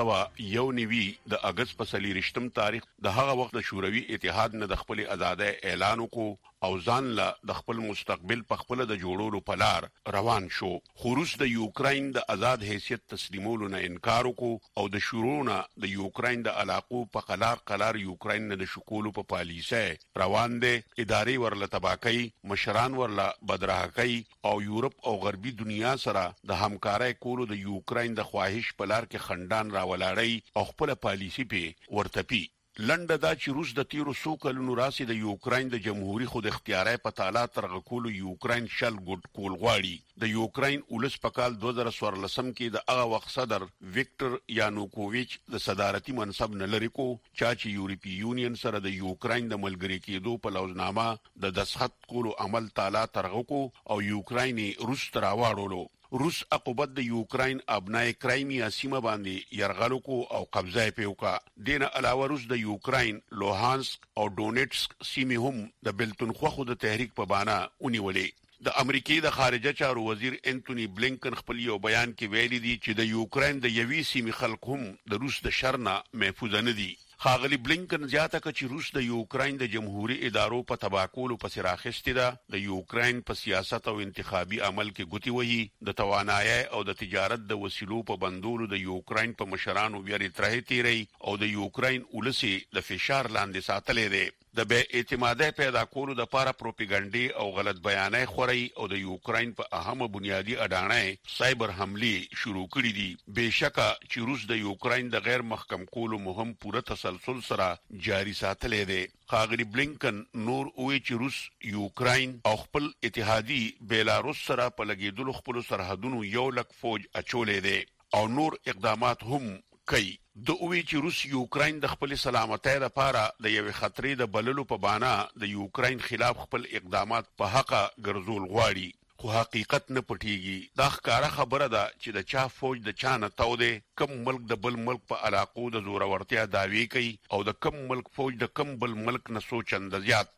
Speaker 8: 1991 د اگست په 23 تاریخ د هغه وخت د شوروي اتحاد نه د خپل ازادۍ اعلان وکړ او ځان له د خپل مستقبل په خپل د جوړولو په لار روان شو. خو روس د یوکراین د آزاد حیثیت تسلیمولو نه انکار وکړ او د شورونه د یوکراین د علاقو په قلار یوکراین نه د شکولو په پالیسۍ روان دي. ادارې ورله تباکی مشران ورله بدرهکۍ او یورپ او غربي دنیا سره د همکارۍ کولو د یوکراین د خواهش په لار کې خندان راولړی او خپل پالیسي په ورتپی. لنډه دا چې روس د تیرو څو کلونو راسي د یوکراین د جمهوریت خود اختیاري په تعالی ترغه کولو یوکراین شل ګډ کول غواړي. د یوکراین ولس په کال 2014 کې د هغه وخت صدر ویکټر یانوکوویچ د صدارتي منصب نه لري کو چې یورپی یونین سره د یوکراین د ملګری کېدو په لوزنامه د دسخط کولو عمل تعالی ترغه کو او یوکراین روس ته راوړلو. روس عقوبت د یوکراین ابنای کرایمیا سیمه باندې یرغل کو او قبضه پیوکا. دینه علاوه روس د یوکراین لوهانسک او ډونیټسک سیمه هم د بلتونخوا خو د تحریک په بانه ونیولې. د امریکای د خارجه چارو وزیر انټونی بلینکن خپل یو بیان کې ویلي دی چې د یوکراین د یوې سیمې خلک هم د روس د شر نه محفوظ نه دي. ښاغلي بلینکن زیاته کړه چې روس د یوکراین د جمهوریت ادارو په تباکولو پسې راخستی ده. د یوکراین په سیاست او انتخابي عمل کې ګوتې وهي. د توانایي او د تجارت د وسیلو په بندولو د یوکراین په مشرانو بیا ترې تیری او د یوکراین ولسی د فشار لاندې ساتلې ده. د بې اعتمادۍ پیدا کولو د لپاره پروپاګاندا او غلط بیانای خوري او د یوکراین په اهمه بنیادی اډانه سایبر حمله شروع کړې دي. بهشکه چې روس د یوکراین د غیر محکم کولو مهم پوره تسلسل سره جاری ساتلې ده. ښاغلي بلینکن نور وی چې روس یوکراین او خپل اتحادی بیلاروس سره په لګیدلو خپل سرحدونو 100,000 فوج اچولې ده او نور اقدامات هم کوي. د اوی چې روس یوکراین د خپل سلامتۍ لپاره د یو خطرې د بللو په بانه د یوکراین خلاف خپل اقدامات په حق ګرځول غواړي. خو حقیقت نه پټیږي. دا ښکاره خبره ده چې د چا فوج د چا نه تو دی. کم ملک د بل ملک په علاقو د زورورتیا داوی کوي او د کم ملک فوج د کم بل ملک نه څو چنده زیات دی.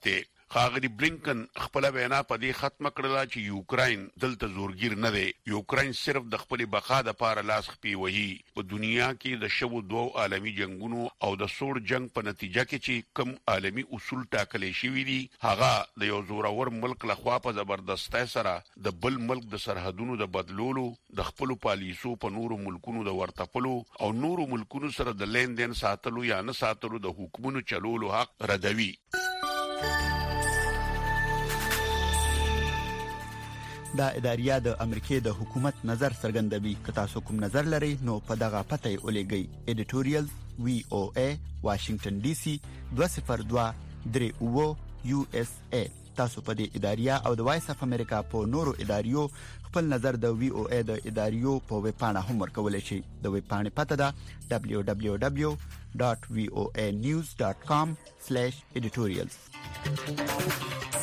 Speaker 8: ښاغلي بلینکن خپل وینا په دې ختم کړله چې یوکراین دلته زورګیر نه دی. یوکراین صرف د خپل بقا لپاره لاس خپي وهي. په دنیا کې د شوو دوه عالمي جنگونو او د سوړ جنگ په نتیجه کې چې کم عالمي اصول ټاکلي شوي دي هغه د یو زورور ملک لخوا په زبردستۍ سره د بل ملک د سرحدونو د بدلولو، د خپل پالیسو په نورو ملکونو د ورتپلو او نورو ملکونو سره د لین دین ساتلو یا نه ساتلو د حکومتونو چلولو حق ردوي.
Speaker 7: دا اداریه د امریکای د حکومت نظر څرګندوي. که تاسو کوم نظر لرئ نو په دغه پته یې ولېږئ. editorial VOA Washington DC 202-39 USA. تاسو په دې اداریه او د وایس اف امریکا په نورو اداریو خپل نظر د VOA د اداریو په ویب پاڼه هم ورکولای شئ. د ویب پاڼې پته ده www.voanews.com/editorials.